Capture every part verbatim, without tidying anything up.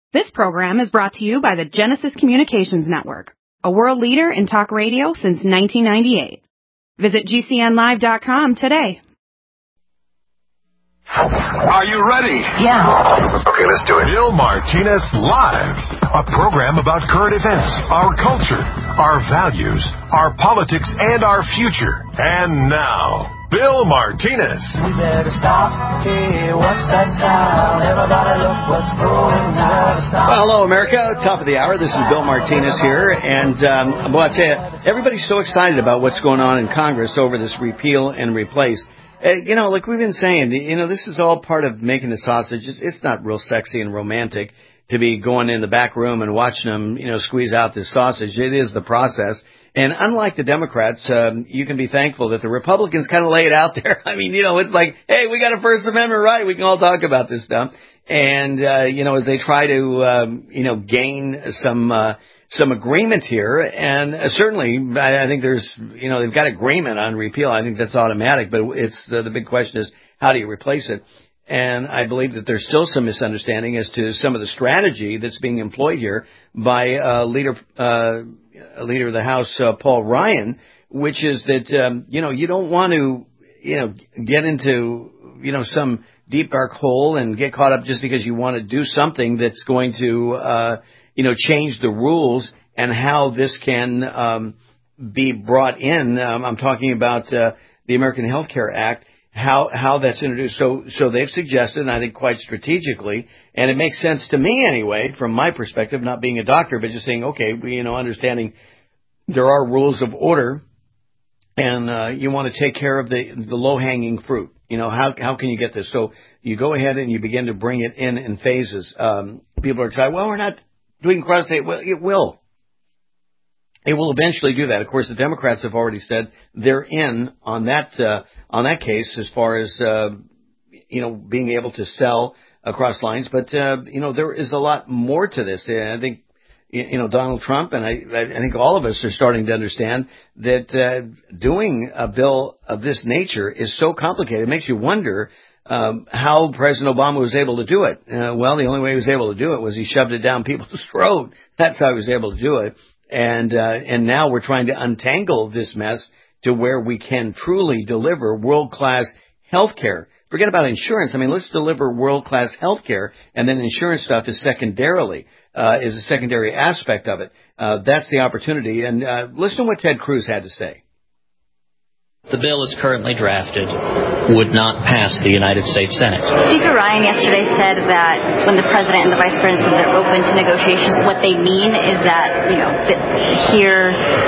This program is brought to you by the Genesis Communications Network, a world leader in talk radio since nineteen ninety-eight. Visit G C N live dot com today. Are you ready? Yeah. Okay, let's do it. Bill Martinez Live, a program about current events, our culture, our values, our politics, and our future. And now, Bill Martinez. We better stop. Hey, what's that sound? Everybody look what's going on. Well, hello, America. Top of the hour. This is Bill Martinez here. And um, well, I tell you, everybody's so excited about what's going on in Congress over this repeal and replace. Uh, you know, like we've been saying, you know, this is all part of making the sausage. It's, it's not real sexy and romantic to be going in the back room and watching them, you know, squeeze out this sausage. It is the process. And unlike the Democrats, um, you can be thankful that the Republicans kind of lay it out there. I mean, you know, it's like, hey, we got a First Amendment right. We can all talk about this stuff. And, uh, you know, as they try to, um, you know, gain some, uh, some agreement here. And uh, certainly, I, I think there's, you know, they've got agreement on repeal. I think that's automatic. But it's, uh, the big question is, how do you replace it? And I believe that there's still some misunderstanding as to some of the strategy that's being employed here by uh, leader, uh, leader of the House, uh, Paul Ryan, which is that, um, you know, you don't want to, you know, get into, you know, some deep dark hole and get caught up just because you want to do something that's going to, uh, you know, change the rules and how this can um, be brought in. Um, I'm talking about uh, the American Health Care Act. How how that's introduced. So so they've suggested, and I think quite strategically, and it makes sense to me anyway, from my perspective, not being a doctor, but just saying, okay, you know, understanding there are rules of order, and uh, you want to take care of the the low hanging fruit. You know, how how can you get this? So you go ahead and you begin to bring it in in phases. Um, people are excited. Well, we're not doing cross state. Well, it will. It will eventually do that. Of course, the Democrats have already said they're in on that uh, on that case as far as uh, you know being able to sell across lines. But uh, you know there is a lot more to this. And I think you know Donald Trump and I, I think all of us are starting to understand that uh, doing a bill of this nature is so complicated. It makes you wonder um, how President Obama was able to do it. Uh, well, the only way he was able to do it was he shoved it down people's throat. That's how he was able to do it. And, uh, and now we're trying to untangle this mess to where we can truly deliver world-class health care. Forget about insurance. I mean, let's deliver world-class health care, and then insurance stuff is secondarily, uh, is a secondary aspect of it. Uh, that's the opportunity. And, uh, listen to what Ted Cruz had to say. The bill is currently drafted would not pass the United States Senate. Speaker Ryan yesterday said that when the president and the vice president said they're open to negotiations, what they mean is that, you know, that here,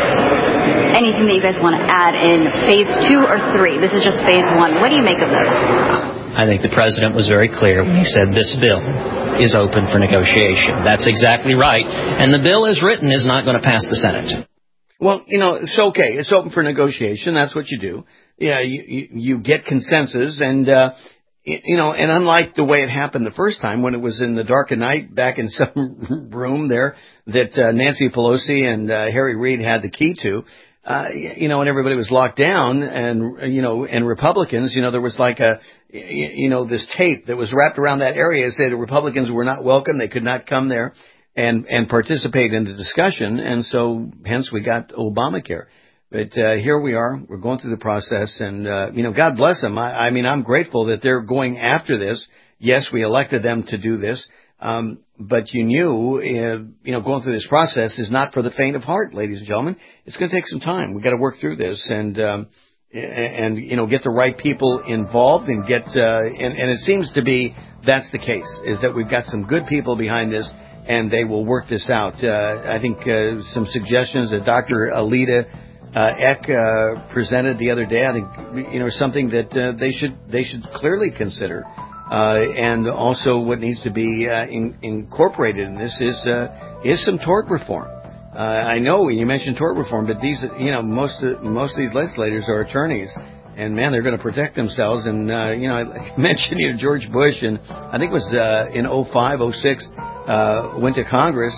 anything that you guys want to add in phase two or three. This is just phase one. What do you make of this? I think the president was very clear when he said this bill is open for negotiation. That's exactly right. And the bill as written is not going to pass the Senate. Well, you know, it's okay. It's open for negotiation. That's what you do. Yeah, you, you, you get consensus. And, uh, you know, and unlike the way it happened the first time when it was in the dark of night back in some room there that uh, Nancy Pelosi and uh, Harry Reid had the key to, uh, you know, and everybody was locked down and, you know, and Republicans, you know, there was like a, you know, this tape that was wrapped around that area that said the Republicans were not welcome. They could not come there and and participate in the discussion, and so hence we got Obamacare. But uh, here we are. We're going through the process, and, uh, you know, God bless them. I, I mean, I'm grateful that they're going after this. Yes, we elected them to do this, um, but you knew, uh, you know, going through this process is not for the faint of heart, ladies and gentlemen. It's going to take some time. We've got to work through this and, um, and you know, get the right people involved and get, uh, and, and it seems to be that's the case, is that we've got some good people behind this, and they will work this out. Uh, I think uh, some suggestions that Doctor Alita uh, Eck uh, presented the other day, I think, you know, something that uh, they should they should clearly consider. Uh, and also what needs to be uh, in, incorporated in this is uh, is some tort reform. Uh, I know you mentioned tort reform, but these, you know, most of, most of these legislators are attorneys. And, man, they're going to protect themselves. And, uh, you know, I mentioned, you know, George Bush, and I think it was uh, in oh five, oh six, uh, went to Congress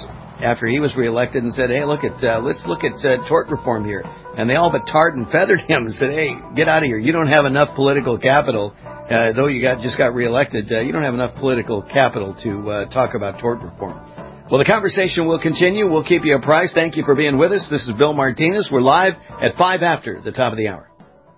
after he was reelected and said, hey, look at, uh, let's look at uh, tort reform here. And they all but tarred and feathered him and said, hey, get out of here. You don't have enough political capital, uh, though you got just got reelected. Uh, you don't have enough political capital to uh, talk about tort reform. Well, the conversation will continue. We'll keep you apprised. Thank you for being with us. This is Bill Martinez. We're live at five after the top of the hour.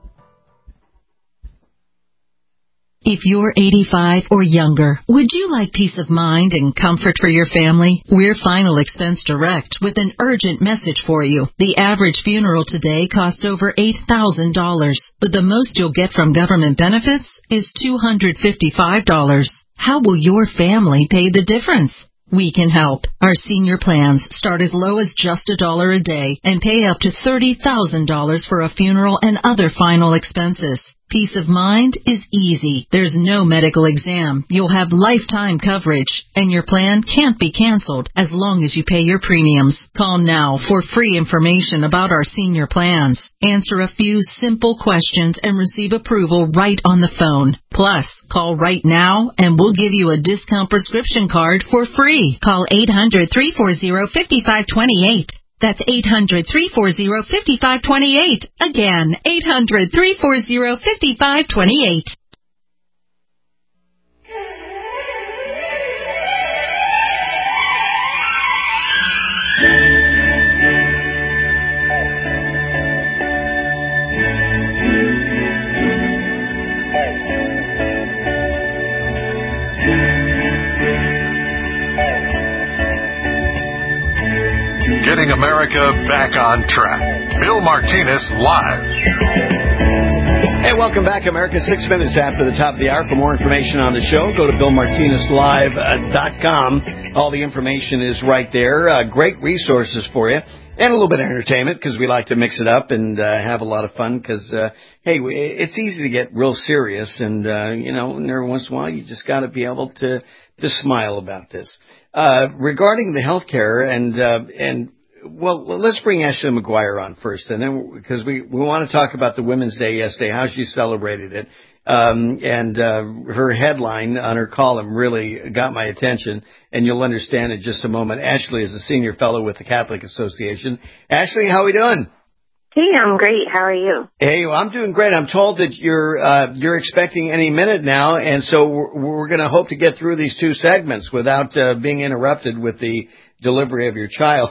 If you're eighty-five or younger, would you like peace of mind and comfort for your family? We're Final Expense Direct with an urgent message for you. The average funeral today costs over eight thousand dollars, but the most you'll get from government benefits is two hundred fifty-five dollars. How will your family pay the difference? We can help. Our senior plans start as low as just a dollar a day and pay up to thirty thousand dollars for a funeral and other final expenses. Peace of mind is easy. There's no medical exam. You'll have lifetime coverage, and your plan can't be canceled as long as you pay your premiums. Call now for free information about our senior plans. Answer a few simple questions and receive approval right on the phone. Plus, call right now and we'll give you a discount prescription card for free. Call eight hundred, three four zero, five five two eight. That's eight hundred, three four zero, five five two eight. Again, eight hundred, three four zero, five five two eight. Getting America back on track. Bill Martinez live. Hey, welcome back, America. Six minutes after the top of the hour. For more information on the show, go to bill martinez live dot com. All the information is right there. Uh, great resources for you. And a little bit of entertainment because we like to mix it up and uh, have a lot of fun because, uh, hey, we, it's easy to get real serious. And, uh, you know, every once in a while you just got to be able to, to smile about this. Uh, regarding the health care and, uh, and, well, let's bring Ashley McGuire on first, and then because we, we want to talk about the Women's Day yesterday, how she celebrated it, um, and uh, her headline on her column really got my attention, and you'll understand in just a moment. Ashley is a senior fellow with the Catholic Association. Ashley, how are we doing? Hey, I'm great. How are you? Hey, well, I'm doing great. I'm told that you're uh, you're expecting any minute now, and so we're, we're going to hope to get through these two segments without uh, being interrupted with the delivery of your child.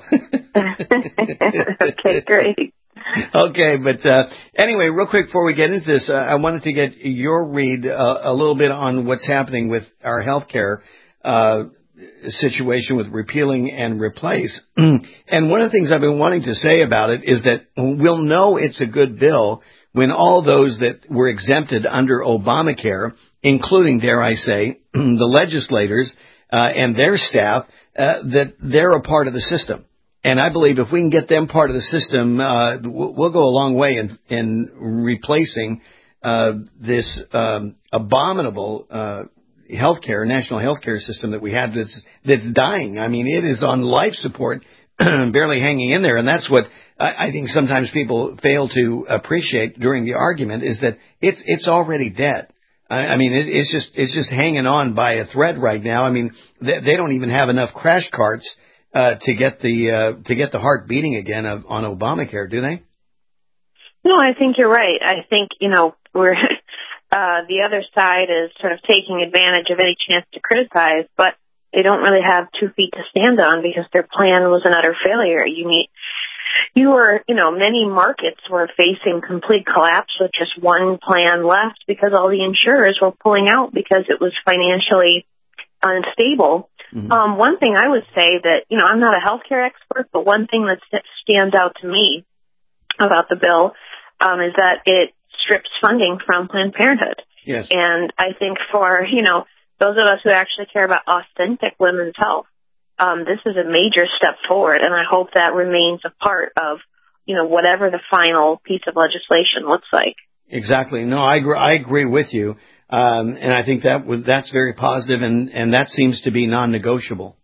Okay, great. Okay, but uh, anyway, real quick before we get into this, uh, I wanted to get your read uh, a little bit on what's happening with our health care uh, situation with repealing and replace. And one of the things I've been wanting to say about it is that we'll know it's a good bill when all those that were exempted under Obamacare, including, dare I say, the legislators uh, and their staff, Uh, that they're a part of the system. And I believe if we can get them part of the system, uh, we'll go a long way in, in replacing uh, this um, abominable uh, healthcare, national healthcare system that we have that's, that's dying. I mean, it is on life support, barely hanging in there. And that's what I, I think sometimes people fail to appreciate during the argument is that it's it's already dead. I mean, it, it's just it's just hanging on by a thread right now. I mean, they, they don't even have enough crash carts uh, to get the uh, to get the heart beating again of, on Obamacare, do they? No, I think you're right. I think you know we're uh, the other side is sort of taking advantage of any chance to criticize, but they don't really have two feet to stand on because their plan was an utter failure. You need. You were, you know, many markets were facing complete collapse with just one plan left because all the insurers were pulling out because it was financially unstable. Mm-hmm. Um, one thing I would say that, you know, I'm not a healthcare expert, but one thing that stands out to me about the bill um, is that it strips funding from Planned Parenthood. Yes. And I think for, you know, those of us who actually care about authentic women's health, Um, this is a major step forward, and I hope that remains a part of, you know, whatever the final piece of legislation looks like. Exactly. No, I agree, I agree with you, um, and I think that w- that's very positive, and, and that seems to be non-negotiable.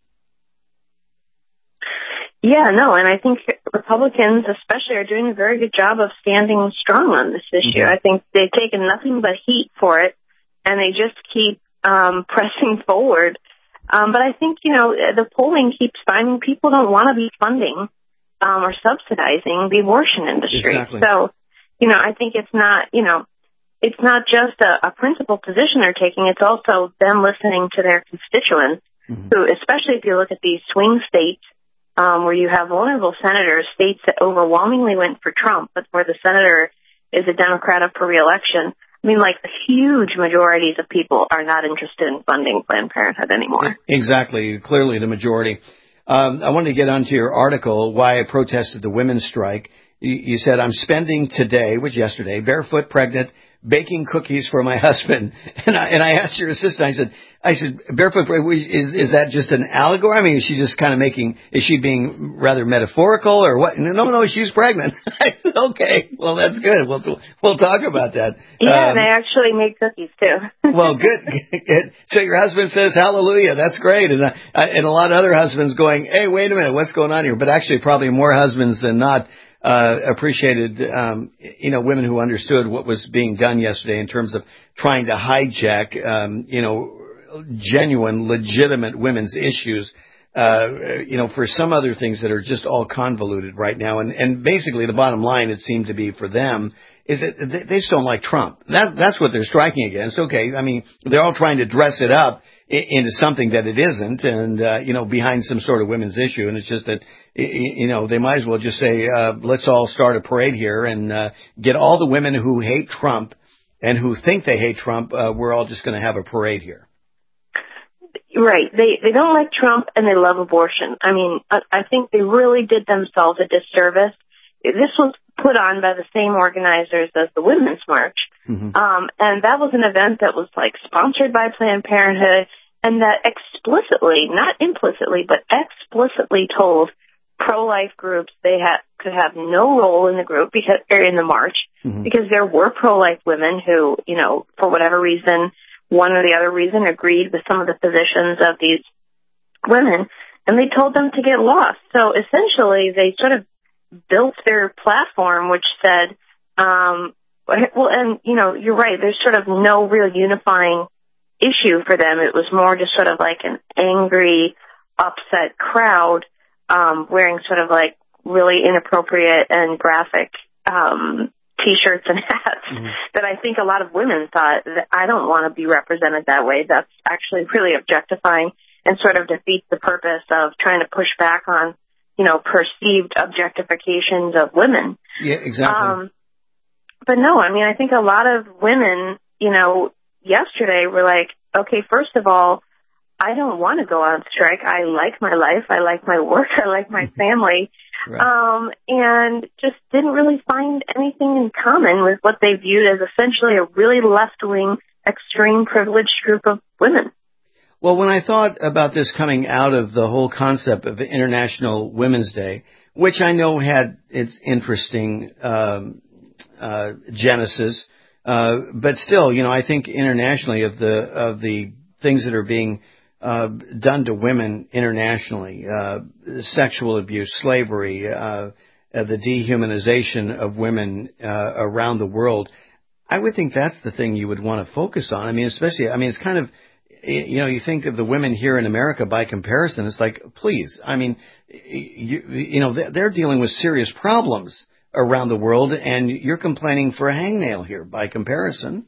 Yeah, no, and I think Republicans especially are doing a very good job of standing strong on this issue. Mm-hmm. I think they've taken nothing but heat for it, and they just keep um, pressing forward. Um, but I think, you know, the polling keeps finding people don't want to be funding um, or subsidizing the abortion industry. Exactly. So, you know, I think it's not, you know, it's not just a, a principled position they're taking. It's also them listening to their constituents, mm-hmm. who, especially if you look at these swing states um, where you have vulnerable senators, states that overwhelmingly went for Trump, but where the senator is a Democrat up for re-election. I mean, like, huge majorities of people are not interested in funding Planned Parenthood anymore. Exactly. Clearly the majority. Um, I wanted to get onto your article, Why I Protested the Women's Strike. You, you said, I'm spending today, which yesterday, barefoot, pregnant, baking cookies for my husband. And I, and I asked your assistant, I said, I said, barefoot, is, is that just an allegory? I mean, is she just kind of making, is she being rather metaphorical or what? No, no, she's pregnant. I said, okay, well, that's good. We'll, we'll talk about that. Yeah, um, they actually make cookies too. Well, good. So your husband says hallelujah. That's great. And, uh, and a lot of other husbands going, hey, wait a minute, what's going on here? But actually probably more husbands than not Uh, appreciated, um, you know, women who understood what was being done yesterday in terms of trying to hijack, um, you know, genuine, legitimate women's issues, uh, you know, for some other things that are just all convoluted right now. And, and basically the bottom line, it seemed to be for them, is that they just don't like Trump. That, that's what they're striking against. Okay, I mean, they're all trying to dress it up into something that it isn't, and, uh, you know, behind some sort of women's issue. And it's just that, you know, they might as well just say, uh, let's all start a parade here and, uh, get all the women who hate Trump and who think they hate Trump, uh, we're all just going to have a parade here. Right. They, they don't like Trump and they love abortion. I mean, I, I think they really did themselves a disservice. This was put on by the same organizers as the Women's March. Mm-hmm. Um, and that was an event that was like sponsored by Planned Parenthood, and that explicitly, not implicitly, but explicitly told pro-life groups they had could have no role in the group because or in the march, mm-hmm. because there were pro-life women who, you know, for whatever reason, one or the other reason, agreed with some of the positions of these women, and they told them to get lost. So essentially, they sort of built their platform, which said, um, well, and you know, you're right. There's sort of no real unifying issue for them. It was more just sort of like an angry, upset crowd um, wearing sort of like really inappropriate and graphic um, T-shirts and hats mm-hmm. that I think a lot of women thought that I don't want to be represented that way. That's actually really objectifying and sort of defeats the purpose of trying to push back on, you know, perceived objectifications of women. Yeah, exactly. Um, but no, I mean, I think a lot of women, you know, yesterday were like, okay, first of all, I don't want to go on strike. I like my life. I like my work. I like my family. Right. Um, and just didn't really find anything in common with what they viewed as essentially a really left-wing, extreme privileged group of women. Well, when I thought about this coming out of the whole concept of International Women's Day, which I know had its interesting um, uh, genesis, Uh, but still, you know, I think internationally of the of the things that are being uh, done to women internationally, uh, sexual abuse, slavery, uh, uh, the dehumanization of women uh, around the world, I would think that's the thing you would want to focus on. I mean, especially, I mean, it's kind of, you know, you think of the women here in America by comparison. It's like, please, I mean, you, you know, they're dealing with serious problems around the world, and you're complaining for a hangnail here by comparison.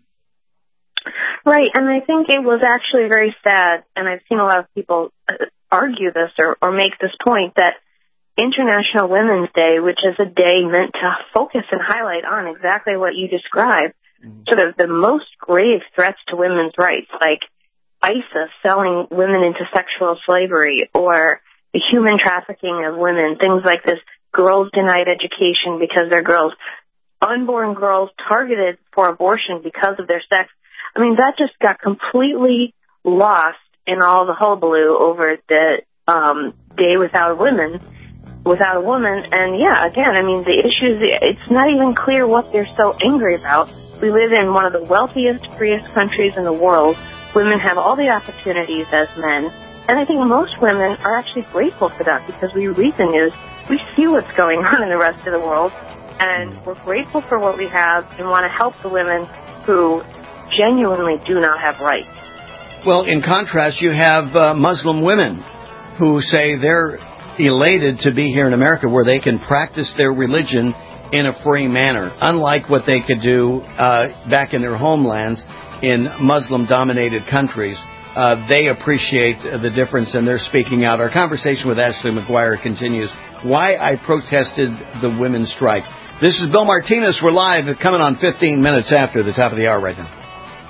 Right, and I think it was actually very sad, and I've seen a lot of people argue this or, or make this point, that International Women's Day, which is a day meant to focus and highlight on exactly what you described, mm-hmm. sort of the most grave threats to women's rights, like ISIS selling women into sexual slavery, or the human trafficking of women, things like this, girls denied education because they're girls, unborn girls targeted for abortion because of their sex. I mean, that just got completely lost in all the hullabaloo over the um, day without women, without a woman. And yeah, again, I mean, the issues, it's not even clear what they're so angry about. We live in one of the wealthiest, freest countries in the world. Women have all the opportunities as men. And I think most women are actually grateful for that because we read the news, we see what's going on in the rest of the world, and we're grateful for what we have and want to help the women who genuinely do not have rights. Well, in contrast, you have uh, Muslim women who say they're elated to be here in America where they can practice their religion in a free manner, unlike what they could do uh, back in their homelands in Muslim-dominated countries. Uh, they appreciate the difference, and they're speaking out. Our conversation with Ashley McGuire continues. Why I protested the women's strike. This is Bill Martinez. We're live, coming on fifteen minutes after the top of the hour right now.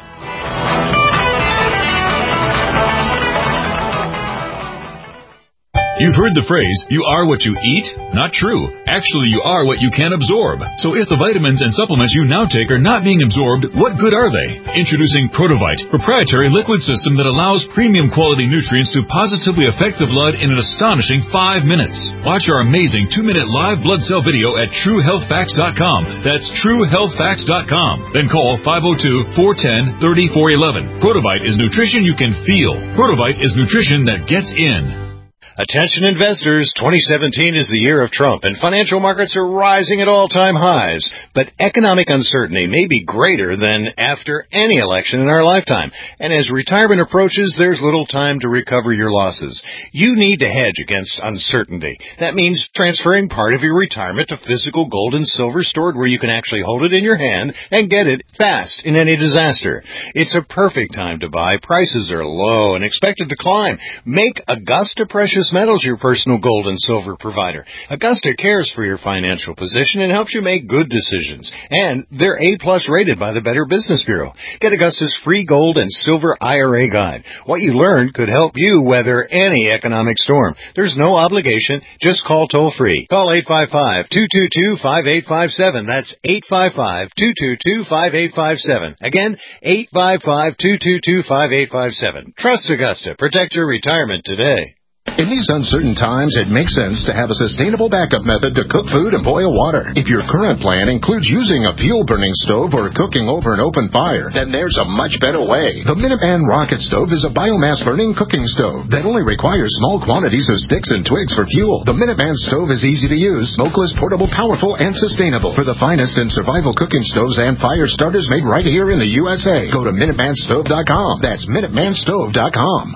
You've heard the phrase, you are what you eat? Not true. Actually, you are what you can absorb. So if the vitamins and supplements you now take are not being absorbed, what good are they? Introducing Protovite, proprietary liquid system that allows premium quality nutrients to positively affect the blood in an astonishing five minutes. Watch our amazing two-minute live blood cell video at true health facts dot com. That's true health facts dot com. Then call five oh two, four one oh, three four one one. Protovite is nutrition you can feel. Protovite is nutrition that gets in. Attention investors, twenty seventeen is the year of Trump, and financial markets are rising at all-time highs. But economic uncertainty may be greater than after any election in our lifetime. And as retirement approaches, there's little time to recover your losses. You need to hedge against uncertainty. That means transferring part of your retirement to physical gold and silver stored where you can actually hold it in your hand and get it fast in any disaster. It's a perfect time to buy. Prices are low and expected to climb. Make Augusta Precious Metals your personal gold and silver provider. Augusta cares for your financial position and helps you make good decisions. And they're A-plus rated by the Better Business Bureau. Get Augusta's free gold and silver I R A guide. What you learned could help you weather any economic storm. There's no obligation. Just call toll-free. Call eight five five, two two two, five eight five seven. That's eight five five, two two two, five eight five seven. Again, eight five five, two two two, five eight five seven. Trust Augusta. Protect your retirement today. In these uncertain times, it makes sense to have a sustainable backup method to cook food and boil water. If your current plan includes using a fuel-burning stove or cooking over an open fire, then there's a much better way. The Minuteman Rocket Stove is a biomass-burning cooking stove that only requires small quantities of sticks and twigs for fuel. The Minuteman Stove is easy to use, smokeless, portable, powerful, and sustainable. For the finest in survival cooking stoves and fire starters made right here in the U S A, go to Minuteman Stove dot com. That's Minuteman Stove dot com.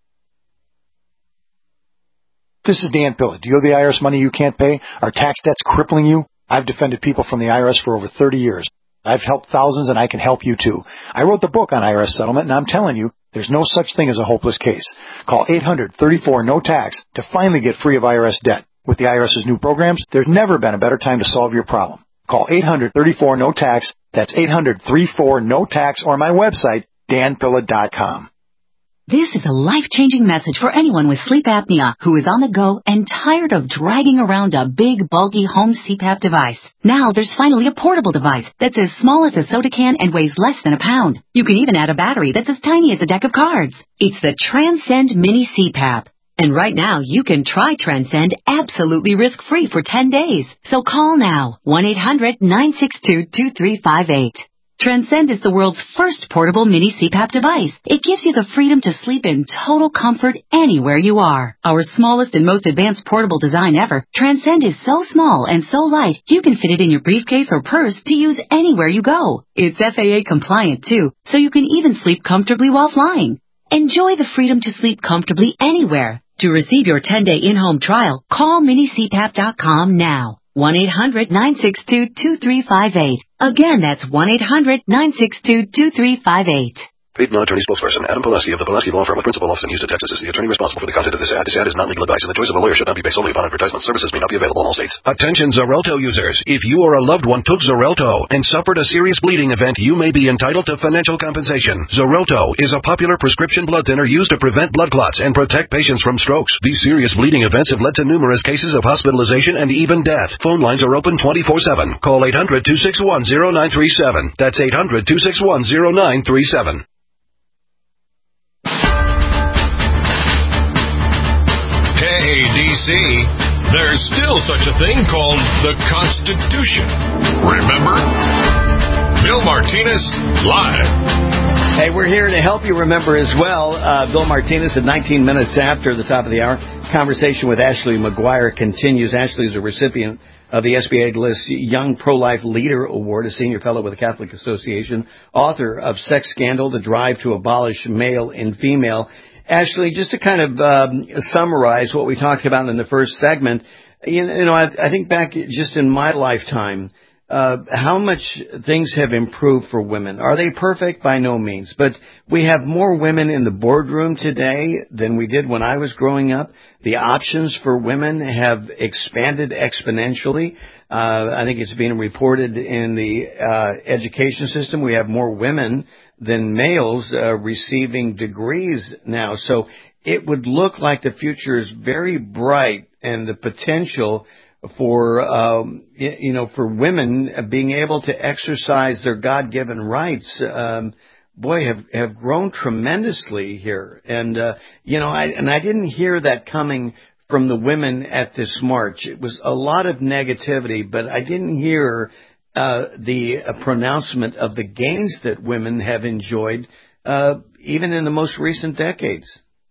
This is Dan Pilla. Do you owe the I R S money you can't pay? Are tax debts crippling you? I've defended people from the I R S for over thirty years. I've helped thousands, and I can help you, too. I wrote the book on I R S settlement, and I'm telling you, there's no such thing as a hopeless case. Call eight hundred, thirty-four, no tax to finally get free of I R S debt. With the IRS's new programs, there's never been a better time to solve your problem. Call eight hundred, thirty-four, no tax. That's eight hundred, thirty-four, no tax, or my website, dan pilla dot com. This is a life-changing message for anyone with sleep apnea who is on the go and tired of dragging around a big, bulky home C PAP device. Now there's finally a portable device that's as small as a soda can and weighs less than a pound. You can even add a battery that's as tiny as a deck of cards. It's the Transcend Mini C PAP. And right now, you can try Transcend absolutely risk-free for ten days. So call now, one eight hundred, nine six two, two three five eight. Transcend is the world's first portable mini C PAP device. It gives you the freedom to sleep in total comfort anywhere you are. Our smallest and most advanced portable design ever, Transcend is so small and so light, you can fit it in your briefcase or purse to use anywhere you go. It's F A A compliant too, so you can even sleep comfortably while flying. Enjoy the freedom to sleep comfortably anywhere. To receive your ten-day in-home trial, call mini c pap dot com now. one eight hundred, nine six two, two three five eight. Again, that's one eight hundred, nine six two, two three five eight. Paid non-attorney spokesperson Adam Pulaski of the Pulaski Law Firm with principal office in Houston, Texas, is the attorney responsible for the content of this ad. This ad is not legal advice, and the choice of a lawyer should not be based solely upon advertisement. Services may not be available in all states. Attention Xarelto users. If you or a loved one took Xarelto and suffered a serious bleeding event, you may be entitled to financial compensation. Xarelto is a popular prescription blood thinner used to prevent blood clots and protect patients from strokes. These serious bleeding events have led to numerous cases of hospitalization and even death. Phone lines are open twenty-four seven. Call eight hundred, two six one, zero nine three seven. That's eight hundred, two six one, zero nine three seven. Hey, D C, there's still such a thing called the Constitution. Remember? Bill Martinez, live. Hey, we're here to help you remember as well. Uh, Bill Martinez at nineteen minutes after the top of the hour. Conversation with Ashley McGuire continues. Ashley is a recipient of the S B A-less Young Pro-Life Leader Award, a senior fellow with the Catholic Association, author of Sex Scandal, The Drive to Abolish Male and Female. Ashley, just to kind of um, summarize what we talked about in the first segment, you know, I, I think back just in my lifetime, uh, how much things have improved for women. Are they perfect? By no means. But we have more women in the boardroom today than we did when I was growing up. The options for women have expanded exponentially. Uh, I think it's being reported in the uh, education system. We have more women than males uh, receiving degrees now. So it would look like the future is very bright, and the potential for, um, you know, for women being able to exercise their God-given rights, um, boy, have, have grown tremendously here. And, uh, you know, I, and I didn't hear that coming from the women at this march. It was a lot of negativity, but I didn't hear uh, the uh, pronouncement of the gains that women have enjoyed, uh, even in the most recent decades.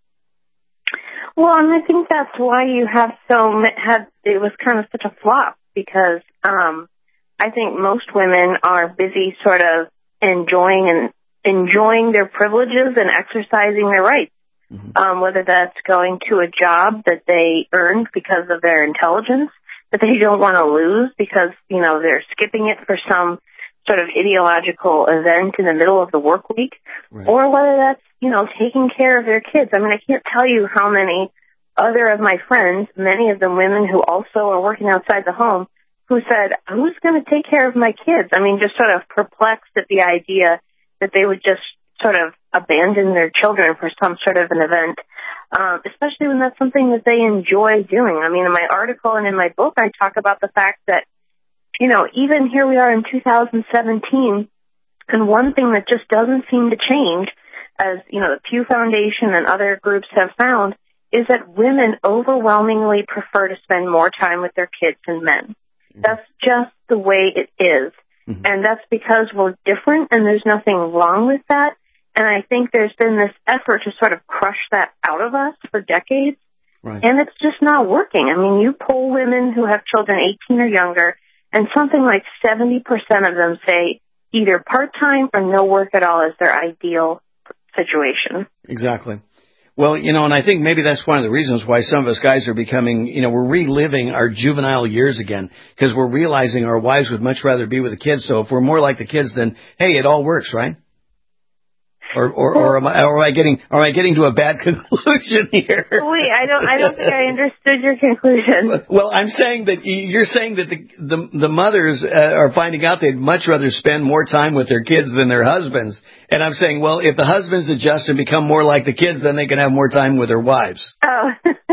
Well, and I think that's why you have so had it was kind of such a flop, because um, I think most women are busy sort of enjoying and enjoying their privileges and exercising their rights, mm-hmm. um, whether that's going to a job that they earned because of their intelligence that they don't want to lose because, you know, they're skipping it for some sort of ideological event in the middle of the work week, right. Or whether that's, you know, taking care of their kids. I mean, I can't tell you how many other of my friends, many of them women who also are working outside the home, who said, who's going to take care of my kids? I mean, just sort of perplexed at the idea that they would just sort of abandon their children for some sort of an event, um, especially when that's something that they enjoy doing. I mean, in my article and in my book, I talk about the fact that, you know, even here we are in two thousand seventeen, and one thing that just doesn't seem to change, as, you know, the Pew Foundation and other groups have found, is that women overwhelmingly prefer to spend more time with their kids than men. Mm-hmm. That's just the way it is. Mm-hmm. And that's because we're different, and there's nothing wrong with that. And I think there's been this effort to sort of crush that out of us for decades. Right. And it's just not working. I mean, you poll women who have children eighteen or younger, and something like seventy percent of them say either part-time or no work at all is their ideal situation. Exactly. Well, you know, and I think maybe that's one of the reasons why some of us guys are becoming, you know, we're reliving our juvenile years again, because we're realizing our wives would much rather be with the kids. So if we're more like the kids, then, hey, it all works, right? Or, or, or, am I, or am I getting, or am I getting to a bad conclusion here? Wait, I don't, I don't think I understood your conclusion. Well, I'm saying that you're saying that the the, the mothers uh, are finding out they'd much rather spend more time with their kids than their husbands. And I'm saying, well, if the husbands adjust and become more like the kids, then they can have more time with their wives. Oh,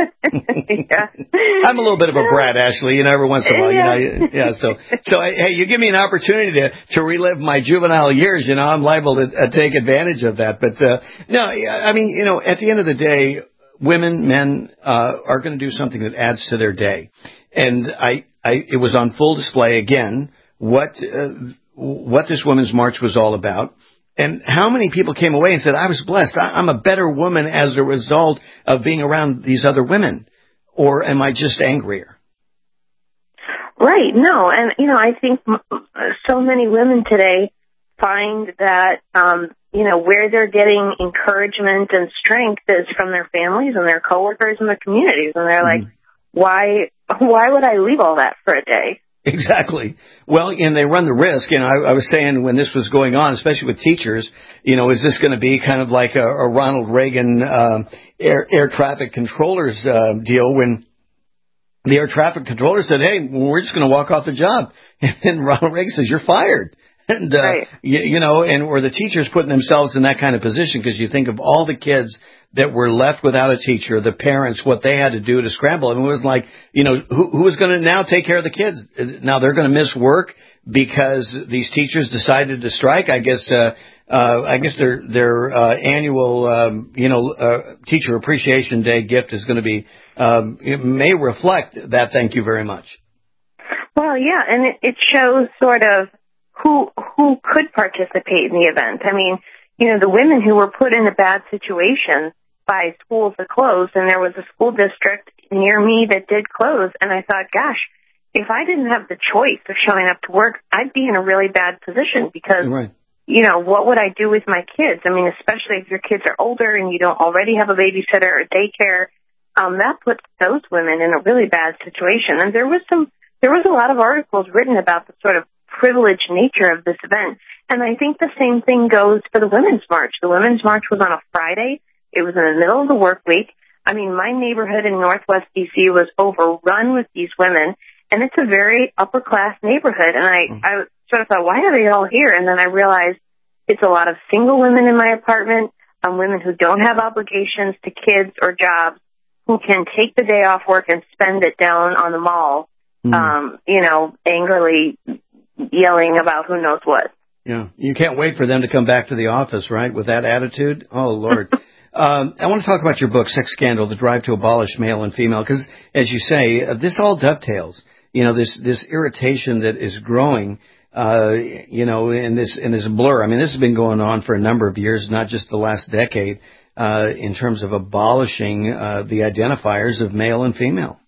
yeah. I'm a little bit of a brat, Ashley. You know, every once in a while, yeah. you know, yeah. So, so hey, you give me an opportunity to to relive my juvenile years. You know, I'm liable to uh, take advantage of that. But uh, no, I mean, you know, at the end of the day, women, men uh, are going to do something that adds to their day, and I, I, it was on full display again what uh, what this Women's March was all about. And how many people came away and said, I was blessed. I'm a better woman as a result of being around these other women. Or am I just angrier? Right. No. And, you know, I think so many women today find that, um, you know, where they're getting encouragement and strength is from their families and their coworkers and their communities. And they're mm-hmm. like, why, why would I leave all that for a day? Exactly. Well, and they run the risk. You know, I, I was saying when this was going on, especially with teachers, you know, is this going to be kind of like a, a Ronald Reagan uh, air, air traffic controllers uh, deal when the air traffic controller said, hey, we're just going to walk off the job. And Ronald Reagan says, you're fired. And, uh, right. you, you know, and or the teachers putting themselves in that kind of position, because you think of all the kids that were left without a teacher, the parents, what they had to do to scramble. I mean, it was like, you know, who, who was going to now take care of the kids? Now they're going to miss work because these teachers decided to strike. I guess, uh, uh, I guess their, their, uh, annual, um, you know, uh, Teacher Appreciation Day gift is going to be, um, it may reflect that. Thank you very much. Well, yeah. And it, it shows sort of who, who could participate in the event. I mean, you know, the women who were put in a bad situation by schools that closed, and there was a school district near me that did close, and I thought, gosh, if I didn't have the choice of showing up to work, I'd be in a really bad position because, Right. you know, what would I do with my kids? I mean, especially if your kids are older and you don't already have a babysitter or daycare, um, that puts those women in a really bad situation. And there was some, there was a lot of articles written about the sort of privileged nature of this event. And I think the same thing goes for the Women's March. The Women's March was on a Friday. It was in the middle of the work week. I mean, my neighborhood in Northwest D C was overrun with these women, and it's a very upper-class neighborhood. And I, mm. I sort of thought, why are they all here? And then I realized it's a lot of single women in my apartment, um, women who don't have obligations to kids or jobs, who can take the day off work and spend it down on the mall, mm. um, you know, angrily yelling about who knows what. Yeah, you can't wait for them to come back to the office, right, with that attitude? Oh, Lord. Um, I want to talk about your book, Sex Scandal, The Drive to Abolish Male and Female, because, as you say, uh, this all dovetails. You know, this this irritation that is growing, uh, you know, in this in this blur. I mean, this has been going on for a number of years, not just the last decade, uh, in terms of abolishing uh, the identifiers of male and female.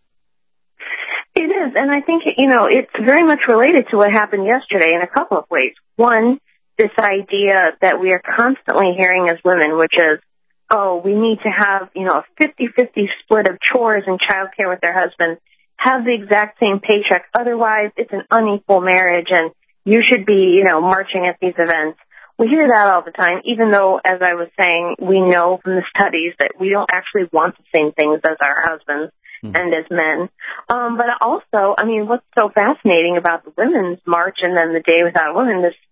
It is, and I think, you know, it's very much related to what happened yesterday in a couple of ways. One, this idea that we are constantly hearing as women, which is, oh, we need to have, you know, a fifty-fifty split of chores and childcare with their husband, have the exact same paycheck. Otherwise, it's an unequal marriage, and you should be, you know, marching at these events. We hear that all the time, even though, as I was saying, we know from the studies that we don't actually want the same things as our husbands mm. and as men. Um, but also, I mean, what's so fascinating about the Women's March and then the Day Without Women, this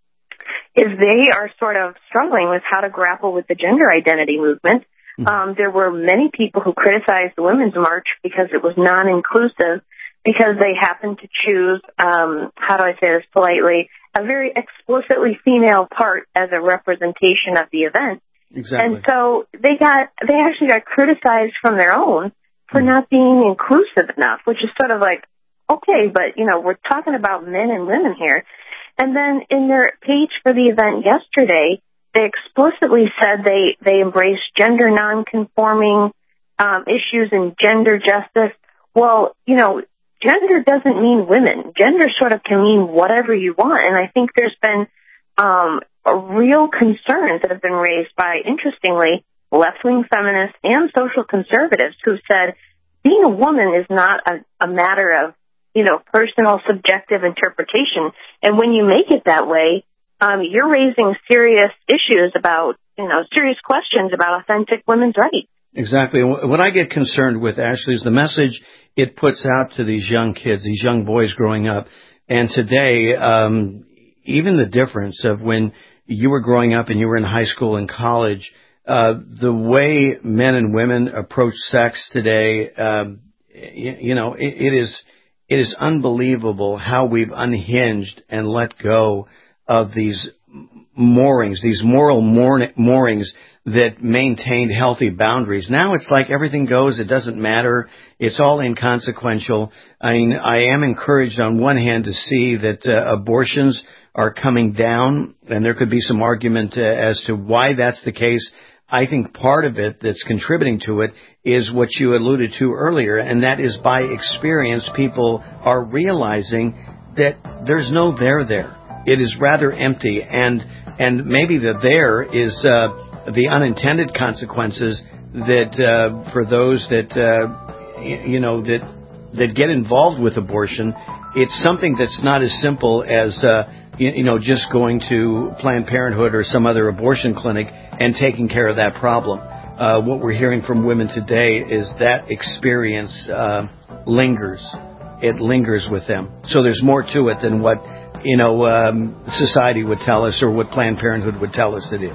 is they are sort of struggling with how to grapple with the gender identity movement. Mm-hmm. Um, there were many people who criticized the Women's March because it was non-inclusive, because they happened to choose, um, how do I say this politely, a very explicitly female part as a representation of the event. Exactly. And so they got, they actually got criticized from their own for mm-hmm. not being inclusive enough, which is sort of like, okay, but, you know, we're talking about men and women here. And then in their page for the event yesterday, they explicitly said they, they embrace gender nonconforming um, issues and gender justice. Well, you know, gender doesn't mean women. Gender sort of can mean whatever you want. And I think there's been um, a real concerns that have been raised by, interestingly, left-wing feminists and social conservatives who said being a woman is not a, a matter of, you know, personal subjective interpretation. And when you make it that way, um, you're raising serious issues about, you know, serious questions about authentic women's rights. Exactly. What I get concerned with, Ashley, is the message it puts out to these young kids, these young boys growing up. And today, um, even the difference of when you were growing up and you were in high school and college, uh, the way men and women approach sex today, um, you, you know, it, it is... It is unbelievable how we've unhinged and let go of these moorings, these moral moorings that maintained healthy boundaries. Now it's like everything goes. It doesn't matter. It's all inconsequential. I mean, I am encouraged on one hand to see that uh, abortions are coming down, and there could be some argument uh, as to why that's the case. I think part of it that's contributing to it is what you alluded to earlier, and that is by experience, people are realizing that there's no there there. It is rather empty, and and maybe the there is uh, the unintended consequences that uh, for those that uh, you know that that get involved with abortion, it's something that's not as simple as uh, you know, just going to Planned Parenthood or some other abortion clinic and taking care of that problem. Uh, what we're hearing from women today is that experience uh, lingers. It lingers with them. So there's more to it than what, you know, um, society would tell us or what Planned Parenthood would tell us it is.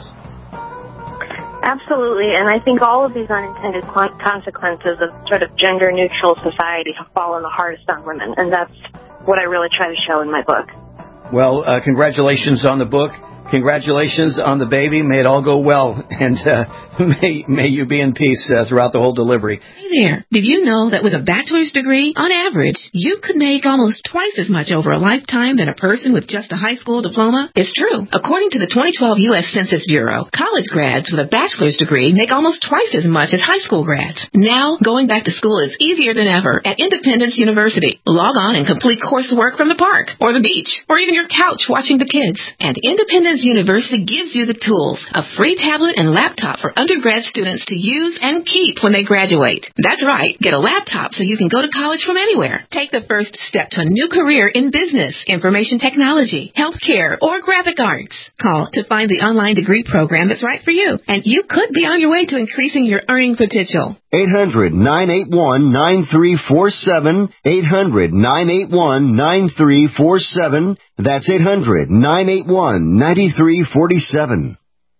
Absolutely, and I think all of these unintended consequences of sort of gender-neutral society have fallen the hardest on women, and that's what I really try to show in my book. Well, uh, congratulations on the book. congratulations on the baby. May it all go well, and uh, may may you be in peace uh, throughout the whole delivery. Hey there. Did you know that with a bachelor's degree, on average, you could make almost twice as much over a lifetime than a person with just a high school diploma? It's true. According to the twenty twelve U S Census Bureau, college grads with a bachelor's degree make almost twice as much as high school grads. Now, going back to school is easier than ever at Independence University. Log on and complete coursework from the park, or the beach, or even your couch watching the kids. And Independence University gives you the tools, a free tablet and laptop for undergrad students to use and keep when they graduate. That's right, get a laptop so you can go to college from anywhere. Take the first step to a new career in business, information technology, healthcare, or graphic arts. Call to find the online degree program that's right for you, and you could be on your way to increasing your earning potential. eight hundred, nine eight one, nine three four seven, eight hundred, nine eight one, nine three four seven. That's eight hundred, nine eight one, nine three four seven.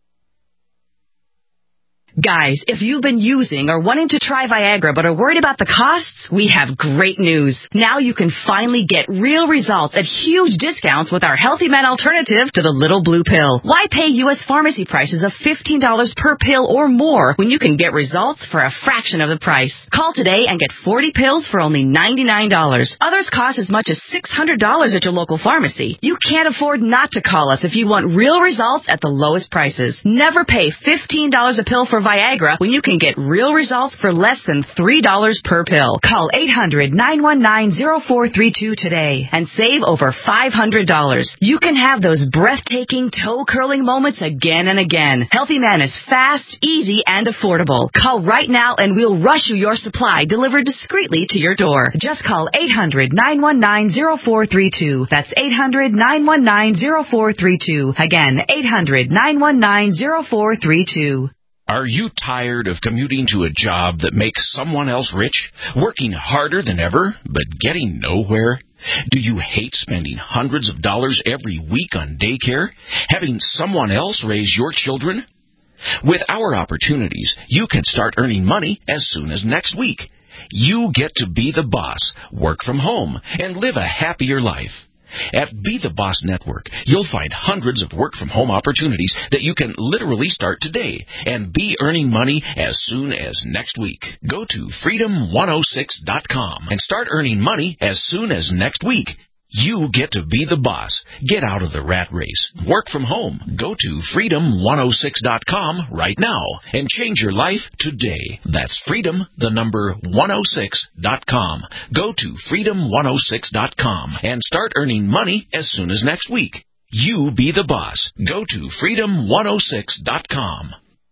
Guys, if you've been using or wanting to try Viagra but are worried about the costs, we have great news. Now you can finally get real results at huge discounts with our Healthy Men alternative to the little blue pill. Why pay U S pharmacy prices of fifteen dollars per pill or more when you can get results for a fraction of the price? Call today and get forty pills for only ninety-nine dollars. Others cost as much as six hundred dollars at your local pharmacy. You can't afford not to call us if you want real results at the lowest prices. Never pay fifteen dollars a pill for Viagra when you can get real results for less than three dollars per pill. Call eight hundred, nine one nine, zero four three two today and save over five hundred dollars. You can have those breathtaking, toe-curling moments again and again. Healthy Man is fast, easy, and affordable. Call right now and we'll rush you your supply delivered discreetly to your door. Just call eight hundred, nine one nine, zero four three two. That's eight hundred, nine one nine, zero four three two. Again, eight hundred, nine one nine, zero four three two. Are you tired of commuting to a job that makes someone else rich, working harder than ever, but getting nowhere? Do you hate spending hundreds of dollars every week on daycare, having someone else raise your children? With our opportunities, you can start earning money as soon as next week. You get to be the boss, work from home, and live a happier life. At Be the Boss Network, you'll find hundreds of work-from-home opportunities that you can literally start today and be earning money as soon as next week. Go to freedom one oh six dot com and start earning money as soon as next week. You get to be the boss. Get out of the rat race. Work from home. Go to freedom one oh six dot com right now and change your life today. That's freedom, the number one oh six dot com. Go to freedom one oh six dot com and start earning money as soon as next week. You be the boss. Go to freedom one oh six dot com.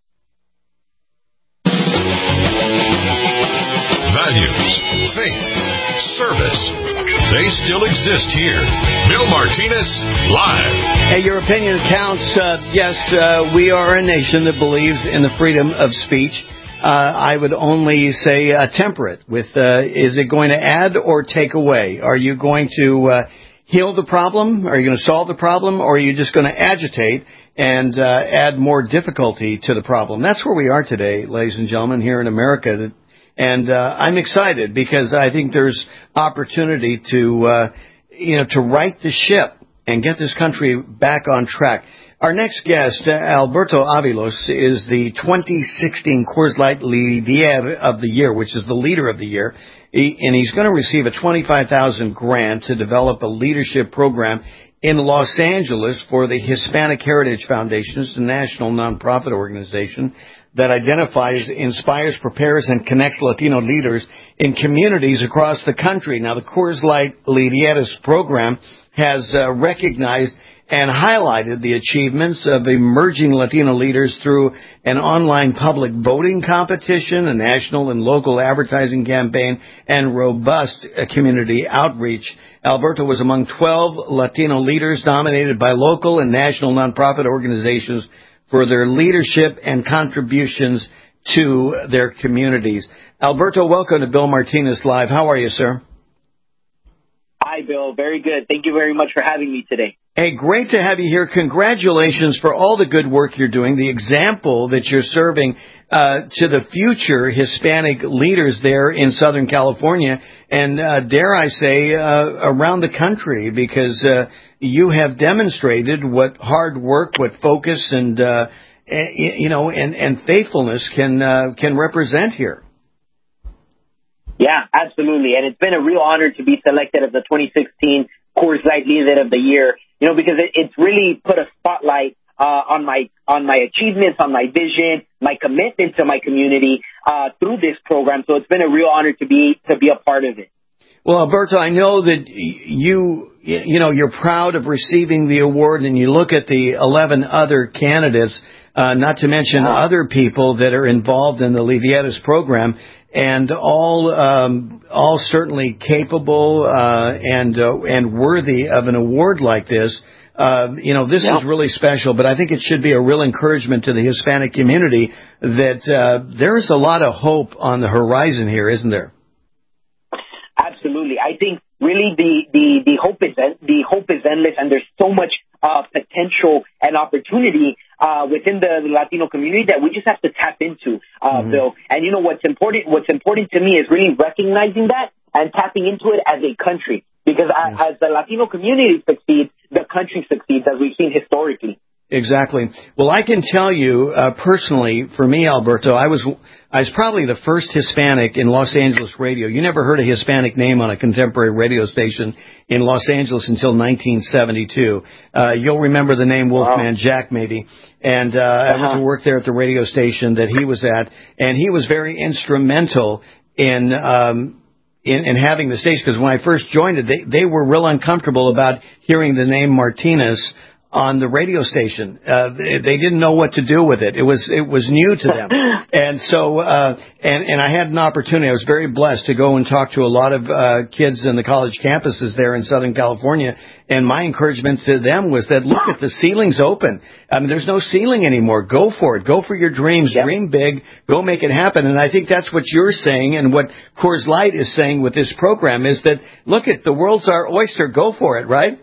Values, faith, service. They still exist here. Bill Martinez, live. Hey, your opinion counts. Uh, yes, uh, we are a nation that believes in the freedom of speech. Uh, I would only say uh, temperate with, uh, is it going to add or take away? Are you going to uh, heal the problem? Are you going to solve the problem? Or are you just going to agitate and uh, add more difficulty to the problem? That's where we are today, ladies and gentlemen, here in America. That And uh, I'm excited because I think there's opportunity to, uh, you know, to right the ship and get this country back on track. Our next guest, uh, Alberto Avalos, is the twenty sixteen Coors Light Leader of the Year, which is the leader of the year. He, and he's going to receive a twenty-five thousand dollars grant to develop a leadership program in Los Angeles for the Hispanic Heritage Foundation. It's a national nonprofit organization that identifies, inspires, prepares, and connects Latino leaders in communities across the country. Now, the Coors Light Liderados program has uh, recognized and highlighted the achievements of emerging Latino leaders through an online public voting competition, a national and local advertising campaign, and robust uh, community outreach. Alberto was among twelve Latino leaders nominated by local and national nonprofit organizations for their leadership and contributions to their communities. Alberto, welcome to Bill Martinez Live. How are you, sir? Hi, Bill. Very good. Thank you very much for having me today. Hey, great to have you here. Congratulations for all the good work you're doing, the example that you're serving uh, to the future Hispanic leaders there in Southern California and, uh, dare I say, uh, around the country, because uh, you have demonstrated what hard work, what focus, and uh, you know, and, and faithfulness can uh, can represent here. Yeah, absolutely, and it's been a real honor to be selected as the twenty sixteen Coors Light Leader of the Year. You know, because it, it's really put a spotlight uh, on my on my achievements, on my vision, my commitment to my community uh, through this program. So it's been a real honor to be to be a part of it. Well, Alberto, I know that you you know you're proud of receiving the award, and you look at the eleven other candidates, uh, not to mention uh-huh. other people that are involved in the Lidietis program, and all um, all certainly capable uh, and uh, and worthy of an award like this. Uh, you know, this yeah. is really special, but I think it should be a real encouragement to the Hispanic community that uh, there's a lot of hope on the horizon here, isn't there? Absolutely. I think really the, the, the hope is the hope is endless, and there's so much uh, potential and opportunity uh, within the Latino community that we just have to tap into, uh, mm-hmm. Bill. And you know what's important? What's important to me is really recognizing that and tapping into it as a country, because mm-hmm. as the Latino community succeeds, the country succeeds, as we've seen historically. Exactly. Well, I can tell you uh, personally, for me, Alberto, I was I was probably the first Hispanic in Los Angeles radio. You never heard a Hispanic name on a contemporary radio station in Los Angeles until nineteen seventy-two. Uh, you'll remember the name Wolfman wow. Jack, maybe. And uh, uh-huh. I went to work there at the radio station that he was at, and he was very instrumental in um, in, in having the station, because when I first joined it, they, they were real uncomfortable about hearing the name Martinez on the radio station. Uh, they, they didn't know what to do with it. It was, it was new to them. And so, uh, and, and I had an opportunity. I was very blessed to go and talk to a lot of, uh, kids in the college campuses there in Southern California. And my encouragement to them was that, look, at the ceiling's open. I mean, there's no ceiling anymore. Go for it. Go for your dreams. Yep. Dream big. Go make it happen. And I think that's what you're saying, and what Coors Light is saying with this program is that, look, at the world's our oyster. Go for it, right?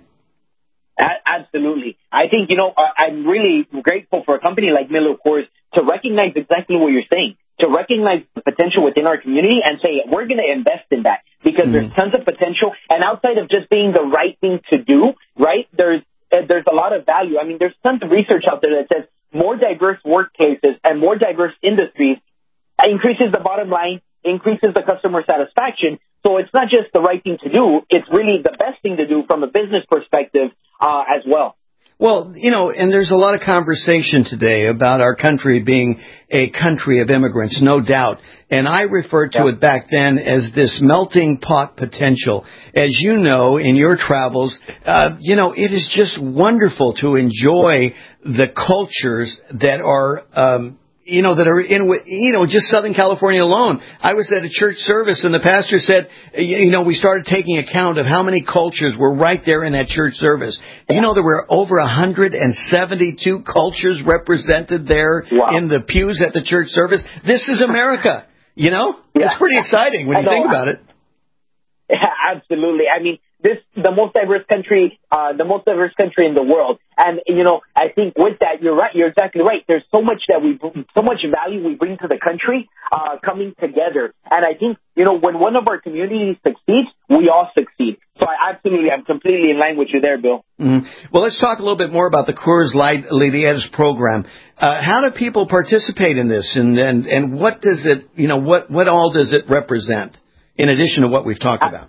Absolutely. I think, you know, I'm really grateful for a company like Miller Coors to recognize exactly what you're saying, to recognize the potential within our community and say, we're going to invest in that, because mm. there's tons of potential. And outside of just being the right thing to do, right, there's uh, there's a lot of value. I mean, there's tons of research out there that says more diverse workplaces and more diverse industries increases the bottom line, increases the customer satisfaction. So it's not just the right thing to do, it's really the best thing to do from a business perspective uh, as well. Well, you know, and there's a lot of conversation today about our country being a country of immigrants, no doubt. And I referred to yeah. it back then as this melting pot potential. As you know, in your travels, uh, you know, it is just wonderful to enjoy the cultures that are um you know, that are in, you know, just Southern California alone. I was at a church service, and the pastor said, you know, we started taking account of how many cultures were right there in that church service. You know, there were over one hundred seventy-two cultures represented there wow. in the pews at the church service. This is America, you know? Yeah. It's pretty exciting when you think about it. Yeah, absolutely. I mean, this the most diverse country, uh, the most diverse country in the world. And, you know, I think with that, you're right. You're exactly right. There's so much that we, so much value we bring to the country, uh, coming together. And I think, you know, when one of our communities succeeds, we all succeed. So I absolutely, I'm completely in line with you there, Bill. Mm-hmm. Well, let's talk a little bit more about the Coors Light Lidietis program. Uh, how do people participate in this, and, and, and what does it, you know, what, what all does it represent in addition to what we've talked about?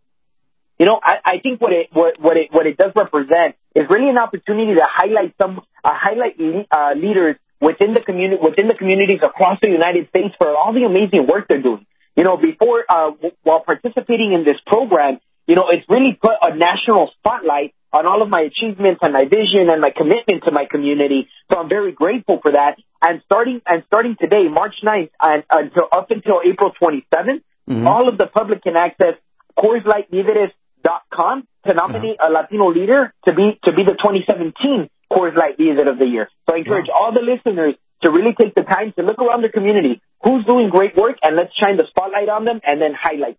You know, I, I think what it what, what it what it does represent is really an opportunity to highlight some uh, highlight uh, leaders within the community within the communities across the United States for all the amazing work they're doing. You know, before uh, w- while participating in this program, you know, it's really put a national spotlight on all of my achievements and my vision and my commitment to my community. So I'm very grateful for that. And starting and starting today, March ninth, and until up until April twenty-seventh, mm-hmm. all of the public can access Coors Light Lidietis dot com to nominate a Latino leader to be to be the twenty seventeen Coors Light Leader of the Year. So I encourage wow. all the listeners to really take the time to look around their community. Who's doing great work, and let's shine the spotlight on them and then highlight them.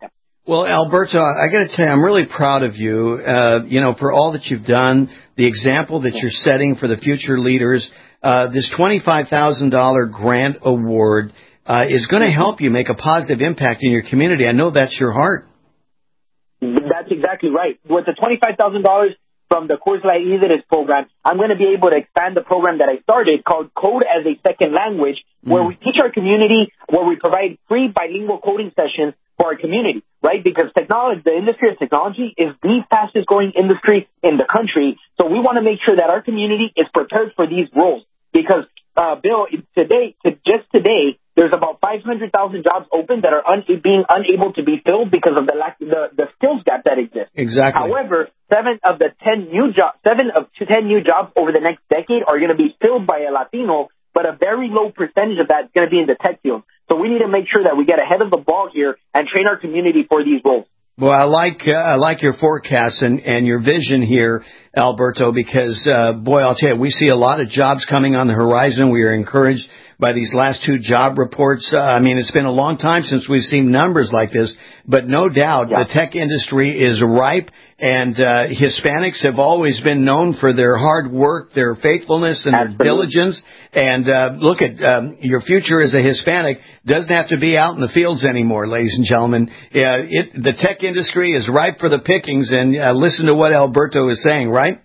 Well, Alberto, I got to tell you, I'm really proud of you, uh, you know, for all that you've done, the example that you're setting for the future leaders. Uh, this twenty-five thousand dollars grant award uh, is going to help you make a positive impact in your community. I know that's your heart. That's exactly right. With the twenty-five thousand dollars from the Coors Light Líderes program, I'm going to be able to expand the program that I started called Code as a Second Language, where mm. we teach our community, where we provide free bilingual coding sessions for our community, right? Because technology, the industry of technology is the fastest growing industry in the country. So we want to make sure that our community is prepared for these roles. Because, uh, Bill, today, to just today, there's about five hundred thousand jobs open that are un- being unable to be filled because of the lack, the, the skills gap that exists. Exactly. However, seven of the ten new jobs, seven of ten new jobs over the next decade are going to be filled by a Latino, but a very low percentage of that is going to be in the tech field. So we need to make sure that we get ahead of the ball here and train our community for these roles. Well, I like uh, I like your forecast and, and your vision here, Alberto, because, uh, boy, I'll tell you, we see a lot of jobs coming on the horizon. We are encouraged by these last two job reports. Uh, I mean, it's been a long time since we've seen numbers like this, but no doubt yeah. the tech industry is ripe, and uh, Hispanics have always been known for their hard work, their faithfulness, and Absolutely. their diligence. And uh, look at um, your future as a Hispanic doesn't have to be out in the fields anymore, ladies and gentlemen. Uh, it, the tech industry is ripe for the pickings, and uh, listen to what Alberto is saying, right?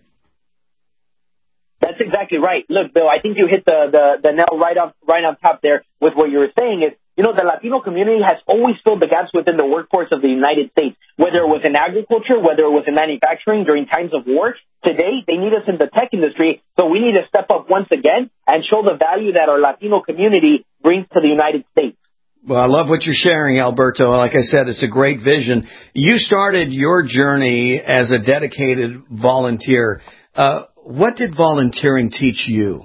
That's exactly right. Look, Bill, I think you hit the, the, the nail right on, right on top there with what you were saying is, you know, the Latino community has always filled the gaps within the workforce of the United States, whether it was in agriculture, whether it was in manufacturing during times of war. Today, they need us in the tech industry, so we need to step up once again and show the value that our Latino community brings to the United States. Well, I love what you're sharing, Alberto. Like I said, it's a great vision. You started your journey as a dedicated volunteer. Uh, what did volunteering teach you?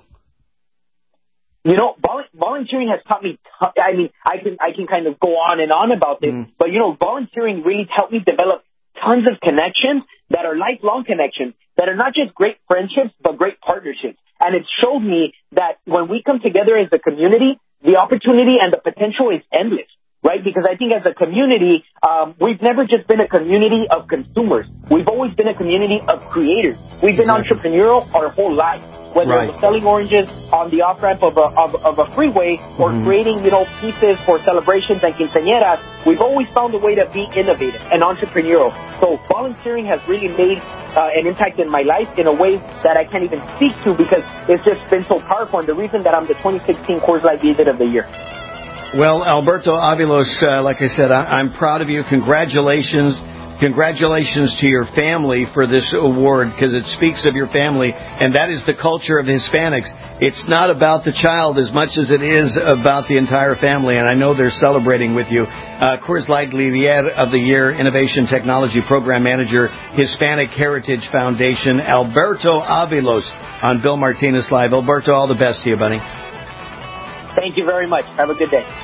You know, vol- volunteering has taught me, t- I mean, I can, I can kind of go on and on about this, mm. but you know, volunteering really helped me develop tons of connections that are lifelong connections, that are not just great friendships, but great partnerships. And it showed me that when we come together as a community, the opportunity and the potential is endless, right? Because I think as a community, um, we've never just been a community of consumers. We've always been a community of creators. We've been exactly. entrepreneurial our whole lives. Whether right. it was selling oranges on the off-ramp of a, of, of a freeway or mm-hmm. creating, you know, pieces for celebrations and quinceañeras, we've always found a way to be innovative and entrepreneurial. So volunteering has really made uh, an impact in my life in a way that I can't even speak to because it's just been so powerful, and the reason that I'm the twenty sixteen Coors Light Líder of the Year. Well, Alberto Avilos, uh, like I said, I- I'm proud of you. Congratulations. Congratulations to your family for this award, because it speaks of your family, and that is the culture of Hispanics. It's not about the child as much as it is about the entire family, and I know they're celebrating with you. Uh, Coors Light Líder of the Year, Innovation Technology Program Manager, Hispanic Heritage Foundation, Alberto Avilos on Bill Martinez Live. Alberto, all the best to you, buddy. Thank you very much. Have a good day.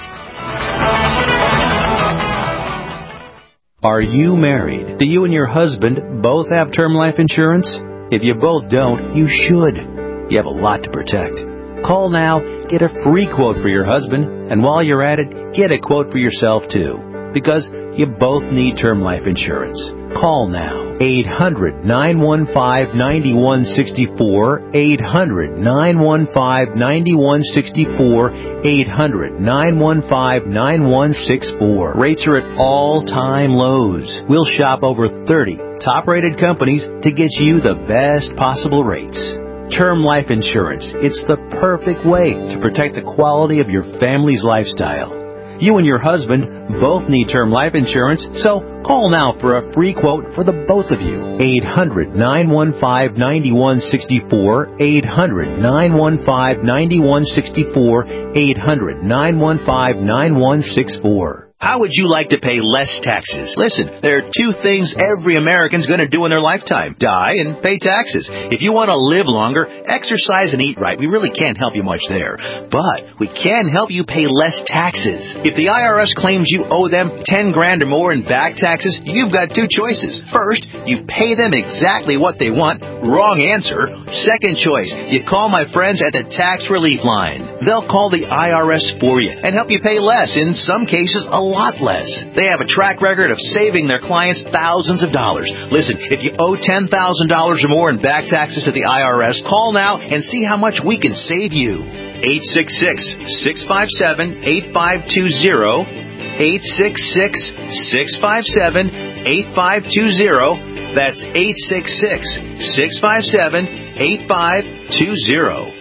Are you married? Do you and your husband both have term life insurance? If you both don't, you should. You have a lot to protect. Call now, get a free quote for your husband, and while you're at it, get a quote for yourself too. Because you both need term life insurance. Call now. eight hundred, nine one five, nine one six four. eight hundred, nine one five, nine one six four. eight hundred, nine one five, nine one six four. Rates are at all-time lows. We'll shop over thirty top-rated companies to get you the best possible rates. Term life insurance. It's the perfect way to protect the quality of your family's lifestyle. You and your husband both need term life insurance, so call now for a free quote for the both of you. eight hundred, nine one five, nine one six four. eight hundred, nine one five, nine one six four. eight hundred, nine one five, nine one six four. How would you like to pay less taxes? Listen, there are two things every American's going to do in their lifetime: die and pay taxes. If you want to live longer, exercise and eat right. We really can't help you much there. But we can help you pay less taxes. If the I R S claims you owe them ten grand or more in back taxes, you've got two choices. First, you pay them exactly what they want. Wrong answer. Second choice, you call my friends at the Tax Relief Line. They'll call the I R S for you and help you pay less, in some cases a lot less. They have a track record of saving their clients thousands of dollars. Listen, if you owe ten thousand dollars or more in back taxes to the I R S, call now and see how much we can save you. eight six six, six five seven, eight five two zero. eight six six, six five seven, eight five two zero. That's eight six six, six five seven, eight five two zero.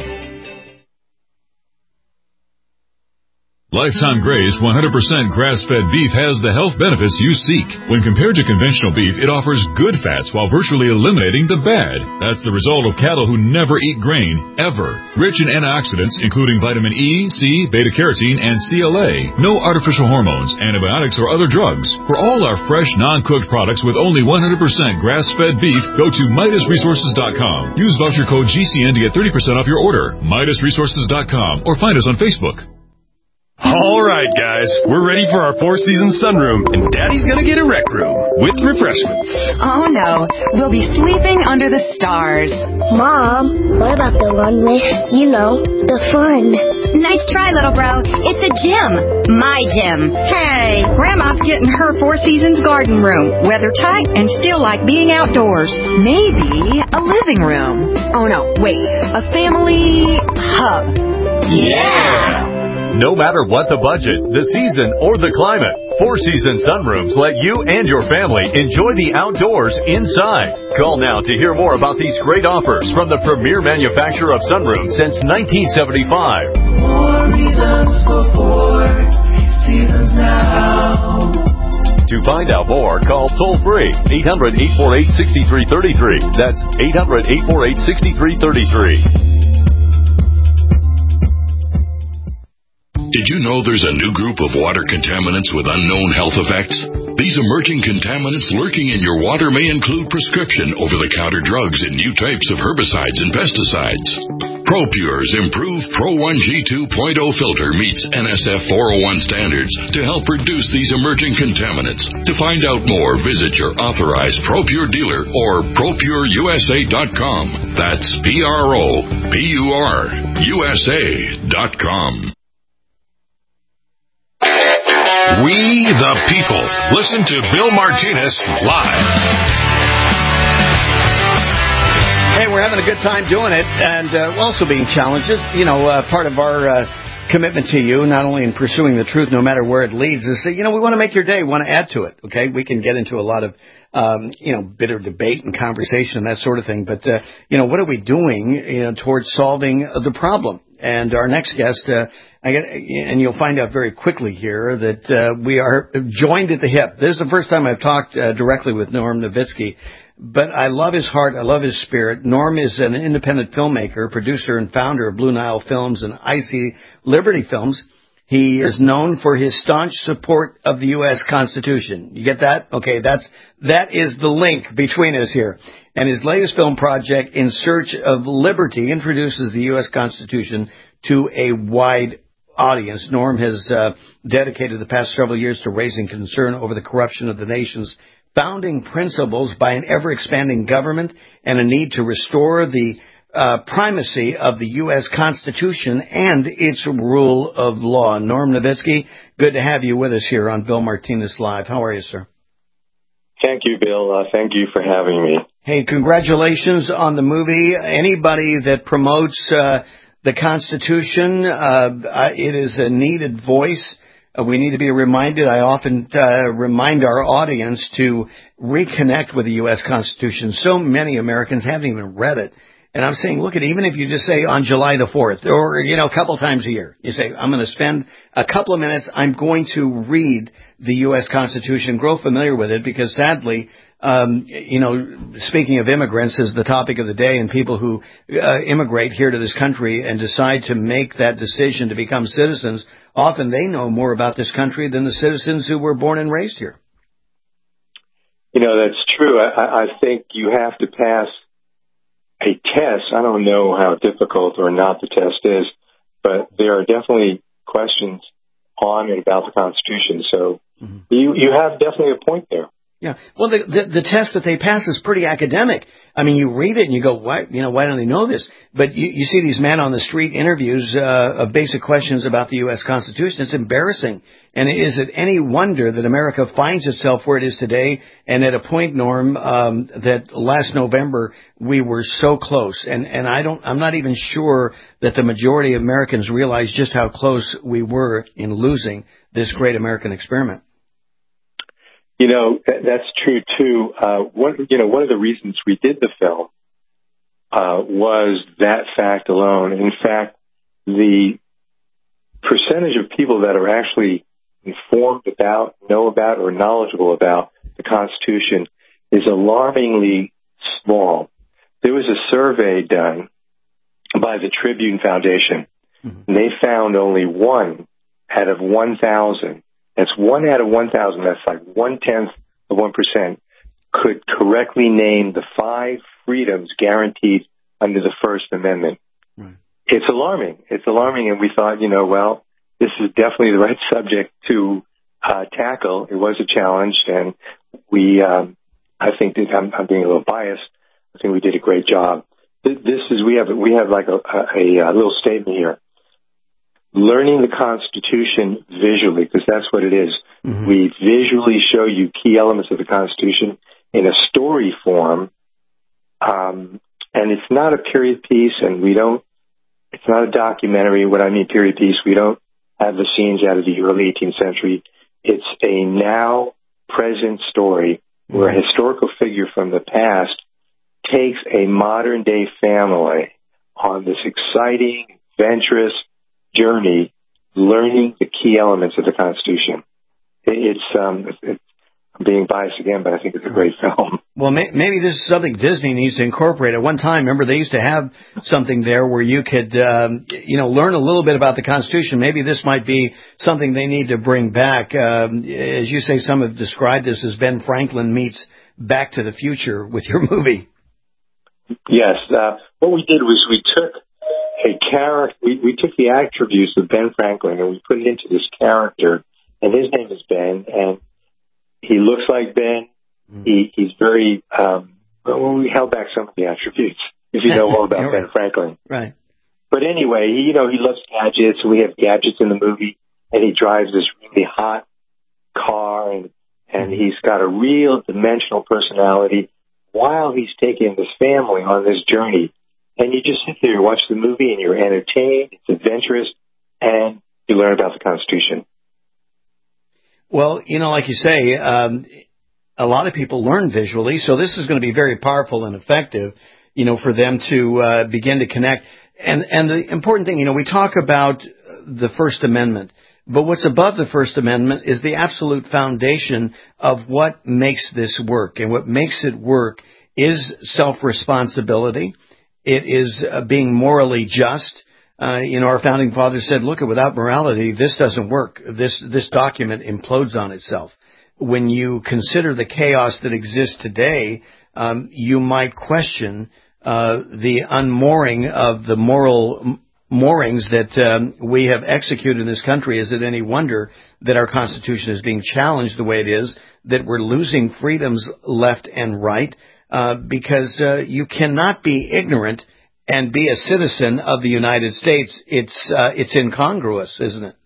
Lifetime Graze one hundred percent grass-fed beef has the health benefits you seek. When compared to conventional beef, it offers good fats while virtually eliminating the bad. That's the result of cattle who never eat grain, ever. Rich in antioxidants, including vitamin E, C, beta-carotene, and C L A. No artificial hormones, antibiotics, or other drugs. For all our fresh, non-cooked products with only one hundred percent grass-fed beef, go to Midas Resources dot com. Use voucher code G C N to get thirty percent off your order. Midas Resources dot com or find us on Facebook. All right, guys, we're ready for our four-season sunroom, and Daddy's gonna get a rec room with refreshments. Oh, no. We'll be sleeping under the stars. Mom, what about the one with, you know, the fun? Nice try, little bro. It's a gym. My gym. Hey, Grandma's getting her Four Seasons garden room. Weather tight and still like being outdoors. Maybe a living room. Oh, no, wait. A family hub. Yeah! No matter what the budget, the season, or the climate, Four Seasons Sunrooms let you and your family enjoy the outdoors inside. Call now to hear more about these great offers from the premier manufacturer of sunrooms since nineteen seventy-five. More reasons for Four Seasons now. To find out more, call toll-free eight hundred, eight four eight, six three three three. That's eight hundred, eight four eight, six three three three. Did you know there's a new group of water contaminants with unknown health effects? These emerging contaminants lurking in your water may include prescription over-the-counter drugs and new types of herbicides and pesticides. ProPure's improved Pro one G two point oh filter meets N S F four oh one standards to help reduce these emerging contaminants. To find out more, visit your authorized ProPure dealer or Pro Pure U S A dot com. That's P R O P U R U S A dot com. We the people. Listen to Bill Martinez live. Hey, we're having a good time doing it, and uh, also being challenged. You know, uh, part of our uh, commitment to you, not only in pursuing the truth, no matter where it leads, is that, you know, we want to make your day, we want to add to it. Okay, we can get into a lot of um, you know, bitter debate and conversation and that sort of thing, but uh, you know, what are we doing, you know, towards solving the problem? And our next guest, uh, I get, and you'll find out very quickly here that uh, we are joined at the hip. This is the first time I've talked uh, directly with Norm Nowitzki, but I love his heart. I love his spirit. Norm is an independent filmmaker, producer, and founder of Blue Nile Films and Icy Liberty Films. He is known for his staunch support of the U S Constitution. You get that? Okay, that's that is the link between us here. And his latest film project, In Search of Liberty, introduces the U S Constitution to a wide audience. Norm has uh, dedicated the past several years to raising concern over the corruption of the nation's founding principles by an ever-expanding government and a need to restore the uh, primacy of the U S Constitution and its rule of law. Norm Nowitzki, good to have you with us here on Bill Martinez Live. How are you, sir? Thank you, Bill. Uh, thank you for having me. Hey, congratulations on the movie. Anybody that promotes uh, the Constitution, uh, it is a needed voice. Uh, we need to be reminded. I often uh, remind our audience to reconnect with the U S Constitution. So many Americans haven't even read it. And I'm saying, look at, even if you just say on July the fourth or, you know, a couple times a year, you say, I'm going to spend a couple of minutes. I'm going to read the U S Constitution, grow familiar with it, because sadly, um, you know, speaking of immigrants is the topic of the day, and people who uh, immigrate here to this country and decide to make that decision to become citizens, often they know more about this country than the citizens who were born and raised here. You know, that's true. I, I think you have to pass a test. I don't know how difficult or not the test is, but there are definitely questions on and about the Constitution. So mm-hmm. you you have definitely a point there. Yeah. Well, the, the the test that they pass is pretty academic. I mean, you read it and you go, why, you know, why don't they know this? But you, you see these man on the street interviews uh, of basic questions about the U S Constitution. It's embarrassing. And is it any wonder that America finds itself where it is today? And at a point, Norm, um, that last November we were so close. And and I don't, I'm not even sure that the majority of Americans realize just how close we were in losing this great American experiment. You know, that's true too. Uh, one, you know, one of the reasons we did the film, uh, was that fact alone. In fact, the percentage of people that are actually informed about, know about, or knowledgeable about the Constitution is alarmingly small. There was a survey done by the Tribune Foundation, mm-hmm. and they found only one out of one thousand. That's one out of one thousand, that's like one-tenth of one percent, could correctly name the five freedoms guaranteed under the First Amendment. Right. It's alarming. It's alarming, and we thought, you know, well, this is definitely the right subject to uh, tackle. It was a challenge, and we, um, I think, that I'm, I'm being a little biased, I think we did a great job. This is, we have, we have like a, a, a little statement here. Learning the Constitution visually, because that's what it is. Mm-hmm. We visually show you key elements of the Constitution in a story form, um, and it's not a period piece, and we don't, it's not a documentary. What I mean period piece, we don't have the scenes out of the early eighteenth century. It's a now present story where a historical figure from the past takes a modern day family on this exciting, adventurous journey, learning the key elements of the Constitution. It's, um, it's, I'm being biased again, but I think it's a great film. Well, may, maybe this is something Disney needs to incorporate. At one time, remember, they used to have something there where you could, um, you know, learn a little bit about the Constitution. Maybe this might be something they need to bring back. Um, as you say, some have described this as Ben Franklin meets Back to the Future with your movie. Yes. Uh, what we did was we took a character, we, we took the attributes of Ben Franklin and we put it into this character, and his name is Ben, and he looks like Ben. Mm. He, he's very, um, well, we held back some of the attributes, if you know all about Ben Franklin. Right. But anyway, he, you know, he loves gadgets, and we have gadgets in the movie, and he drives this really hot car, and, and he's got a real dimensional personality while he's taking this family on this journey. And you just sit there, you watch the movie, and you're entertained, it's adventurous, and you learn about the Constitution. Well, you know, like you say, um, a lot of people learn visually, so this is going to be very powerful and effective, you know, for them to uh, begin to connect. And, and the important thing, you know, we talk about the First Amendment, but what's above the First Amendment is the absolute foundation of what makes this work. And what makes it work is self-responsibility. It is uh, being morally just. Uh, you know, our founding fathers said, look, without morality, this doesn't work. This, this document implodes on itself. When you consider the chaos that exists today, um, you might question uh, the unmooring of the moral moorings that um, we have executed in this country. Is it any wonder that our Constitution is being challenged the way it is, that we're losing freedoms left and right? Uh, because uh, you cannot be ignorant and be a citizen of the United States. It's uh, it's incongruous, isn't it?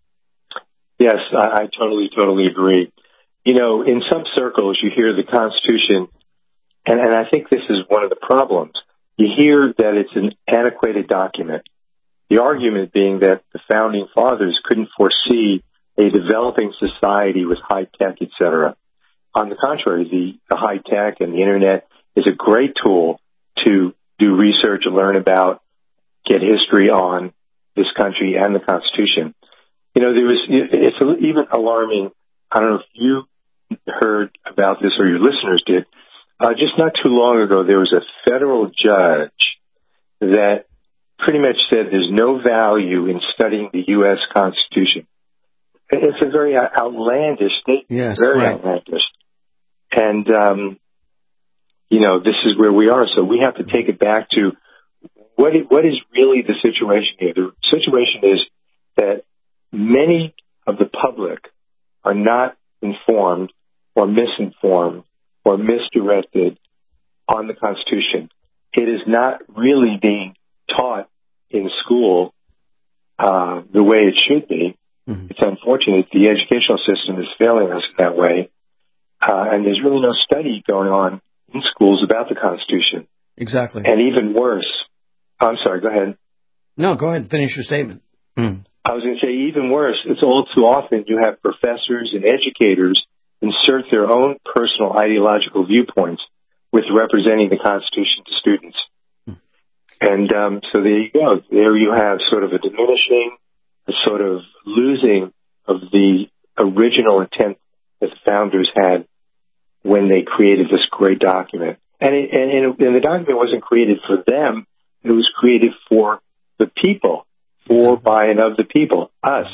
Yes, I, I totally, totally agree. You know, in some circles, you hear the Constitution, and, and I think this is one of the problems. You hear that it's an antiquated document. The argument being that the founding fathers couldn't foresee a developing society with high tech, et cetera. On the contrary, the, the high tech and the internet is a great tool to do research and learn about, get history on this country and the Constitution. You know, there was, it's even alarming. I don't know if you heard about this or your listeners did. Uh, just not too long ago, there was a federal judge that pretty much said there's no value in studying the U S Constitution. It's a very outlandish statement. Yes, very right. outlandish. And, um, you know, this is where we are. So we have to take it back to what is, what is really the situation here. The situation is that many of the public are not informed or misinformed or misdirected on the Constitution. It is not really being taught in school uh, the way it should be. Mm-hmm. It's unfortunate. The educational system is failing us in that way. Uh, and there's really no study going on in schools about the Constitution. Exactly. And even worse, I'm sorry, go ahead. No, go ahead and finish your statement. Mm. I was going to say even worse, it's all too often you have professors and educators insert their own personal ideological viewpoints with representing the Constitution to students. Mm. And um, so there you go. There you have sort of a diminishing, a sort of losing of the original intent that the founders had when they created this great document. And, it, and, it, and the document wasn't created for them. It was created for the people, for, by, and of the people, us.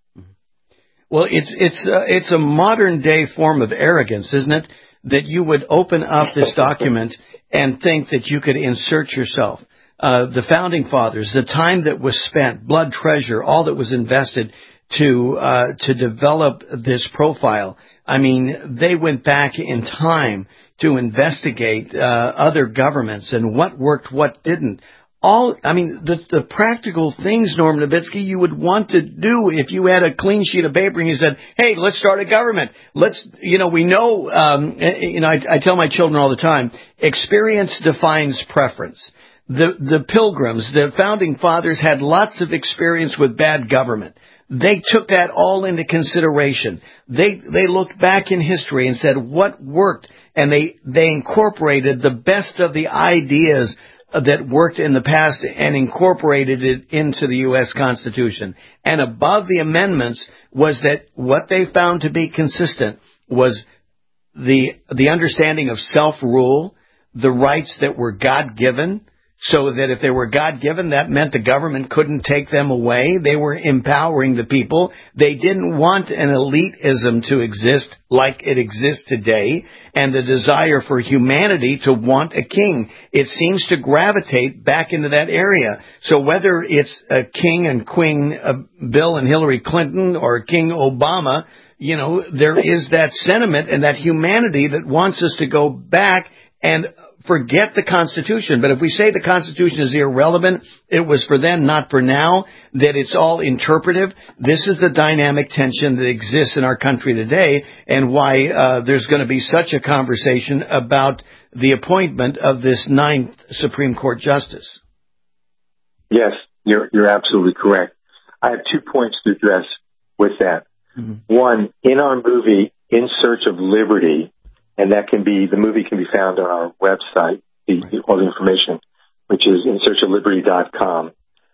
Well, it's it's uh, it's a modern day form of arrogance, isn't it? That you would open up this document and think that you could insert yourself. Uh, the founding fathers, the time that was spent, blood, treasure, all that was invested to uh, to develop this profile. I mean, they went back in time to investigate uh, other governments and what worked, what didn't. All, I mean, the, the practical things, Norm Nowitzki, you would want to do if you had a clean sheet of paper and you said, hey, let's start a government. Let's, you know, we know, um, you know, I, I tell my children all the time, experience defines preference. The, the Pilgrims, the founding fathers had lots of experience with bad government. They took that all into consideration. They, they looked back in history and said what worked, and they, they incorporated the best of the ideas that worked in the past and incorporated it into the U S Constitution. And above the amendments was that what they found to be consistent was the the understanding of self-rule, the rights that were God-given, so that if they were God-given, that meant the government couldn't take them away. They were empowering the people. They didn't want an elitism to exist like it exists today, and the desire for humanity to want a king. It seems to gravitate back into that area. So whether it's a king and queen uh, Bill and Hillary Clinton or King Obama, you know, there is that sentiment and that humanity that wants us to go back and forget the Constitution. But if we say the Constitution is irrelevant, it was for then, not for now, that it's all interpretive. This is the dynamic tension that exists in our country today, and why uh, there's going to be such a conversation about the appointment of this ninth Supreme Court justice. Yes, you're, you're absolutely correct. I have two points to address with that. Mm-hmm. One, in our movie, In Search of Liberty, and that can be, the movie can be found on our website, the, right. all the information, which is in search of liberty dot com.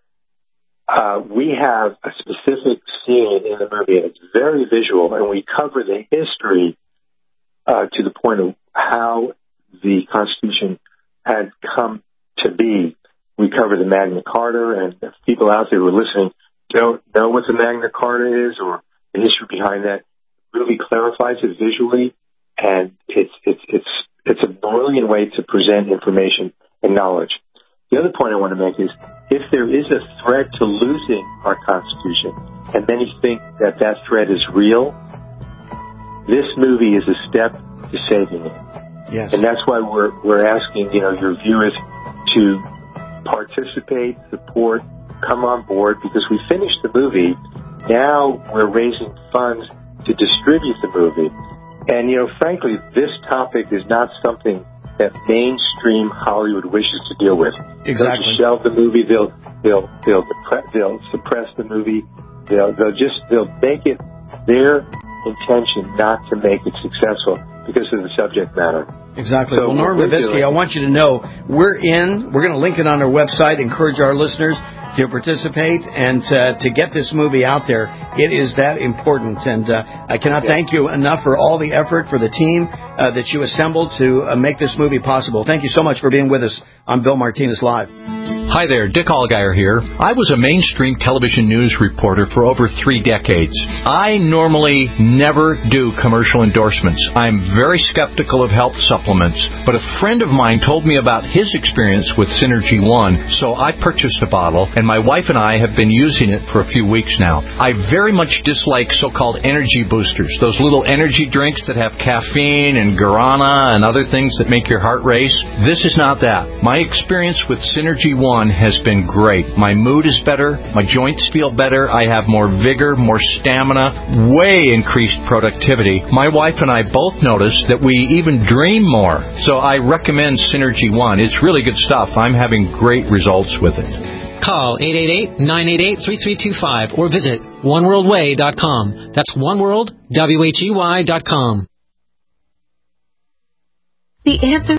Uh, we have a specific scene in the movie, and it's very visual, and we cover the history uh, to the point of how the Constitution had come to be. We cover the Magna Carta, and if people out there who are listening don't know what the Magna Carta is or the history behind that, it really clarifies it visually. And it's, it's, it's, it's a brilliant way to present information and knowledge. The other point I want to make is if there is a threat to losing our Constitution, and many think that that threat is real, this movie is a step to saving it. Yes. And that's why we're, we're asking, you know, your viewers to participate, support, come on board, because we finished the movie. Now we're raising funds to distribute the movie. And, you know, frankly, this topic is not something that mainstream Hollywood wishes to deal with. Exactly. They'll just shelve the movie. They'll they'll they'll depre- they'll suppress the movie. They'll they'll just they'll make it their intention not to make it successful because of the subject matter. Exactly. So well, Norm Nowitzki, I want you to know we're in. We're going to link it on our website. Encourage our listeners to participate and uh, to get this movie out there. It is that important, and uh, I cannot yeah. thank you enough for all the effort for the team uh, that you assembled to uh, make this movie possible. Thank you so much for being with us on Bill Martinez Live. Hi there, Dick Allgaier here. I was a mainstream television news reporter for over three decades. I normally never do commercial endorsements. I'm very skeptical of health supplements, but a friend of mine told me about his experience with Synergy One, so I purchased a bottle, and my wife and I have been using it for a few weeks now. I very much dislike so-called energy boosters, those little energy drinks that have caffeine and guarana and other things that make your heart race. This is not that. My experience with Synergy One has been great. My mood is better, my joints feel better, I have more vigor, more stamina, way increased productivity. My wife and I both noticed that we even dream more. So I recommend Synergy One. It's really good stuff. I'm having great results with it. Call eight eight eight, nine eight eight, three three two five or visit one world way dot com. That's oneworld, W H E Y dot com. The answer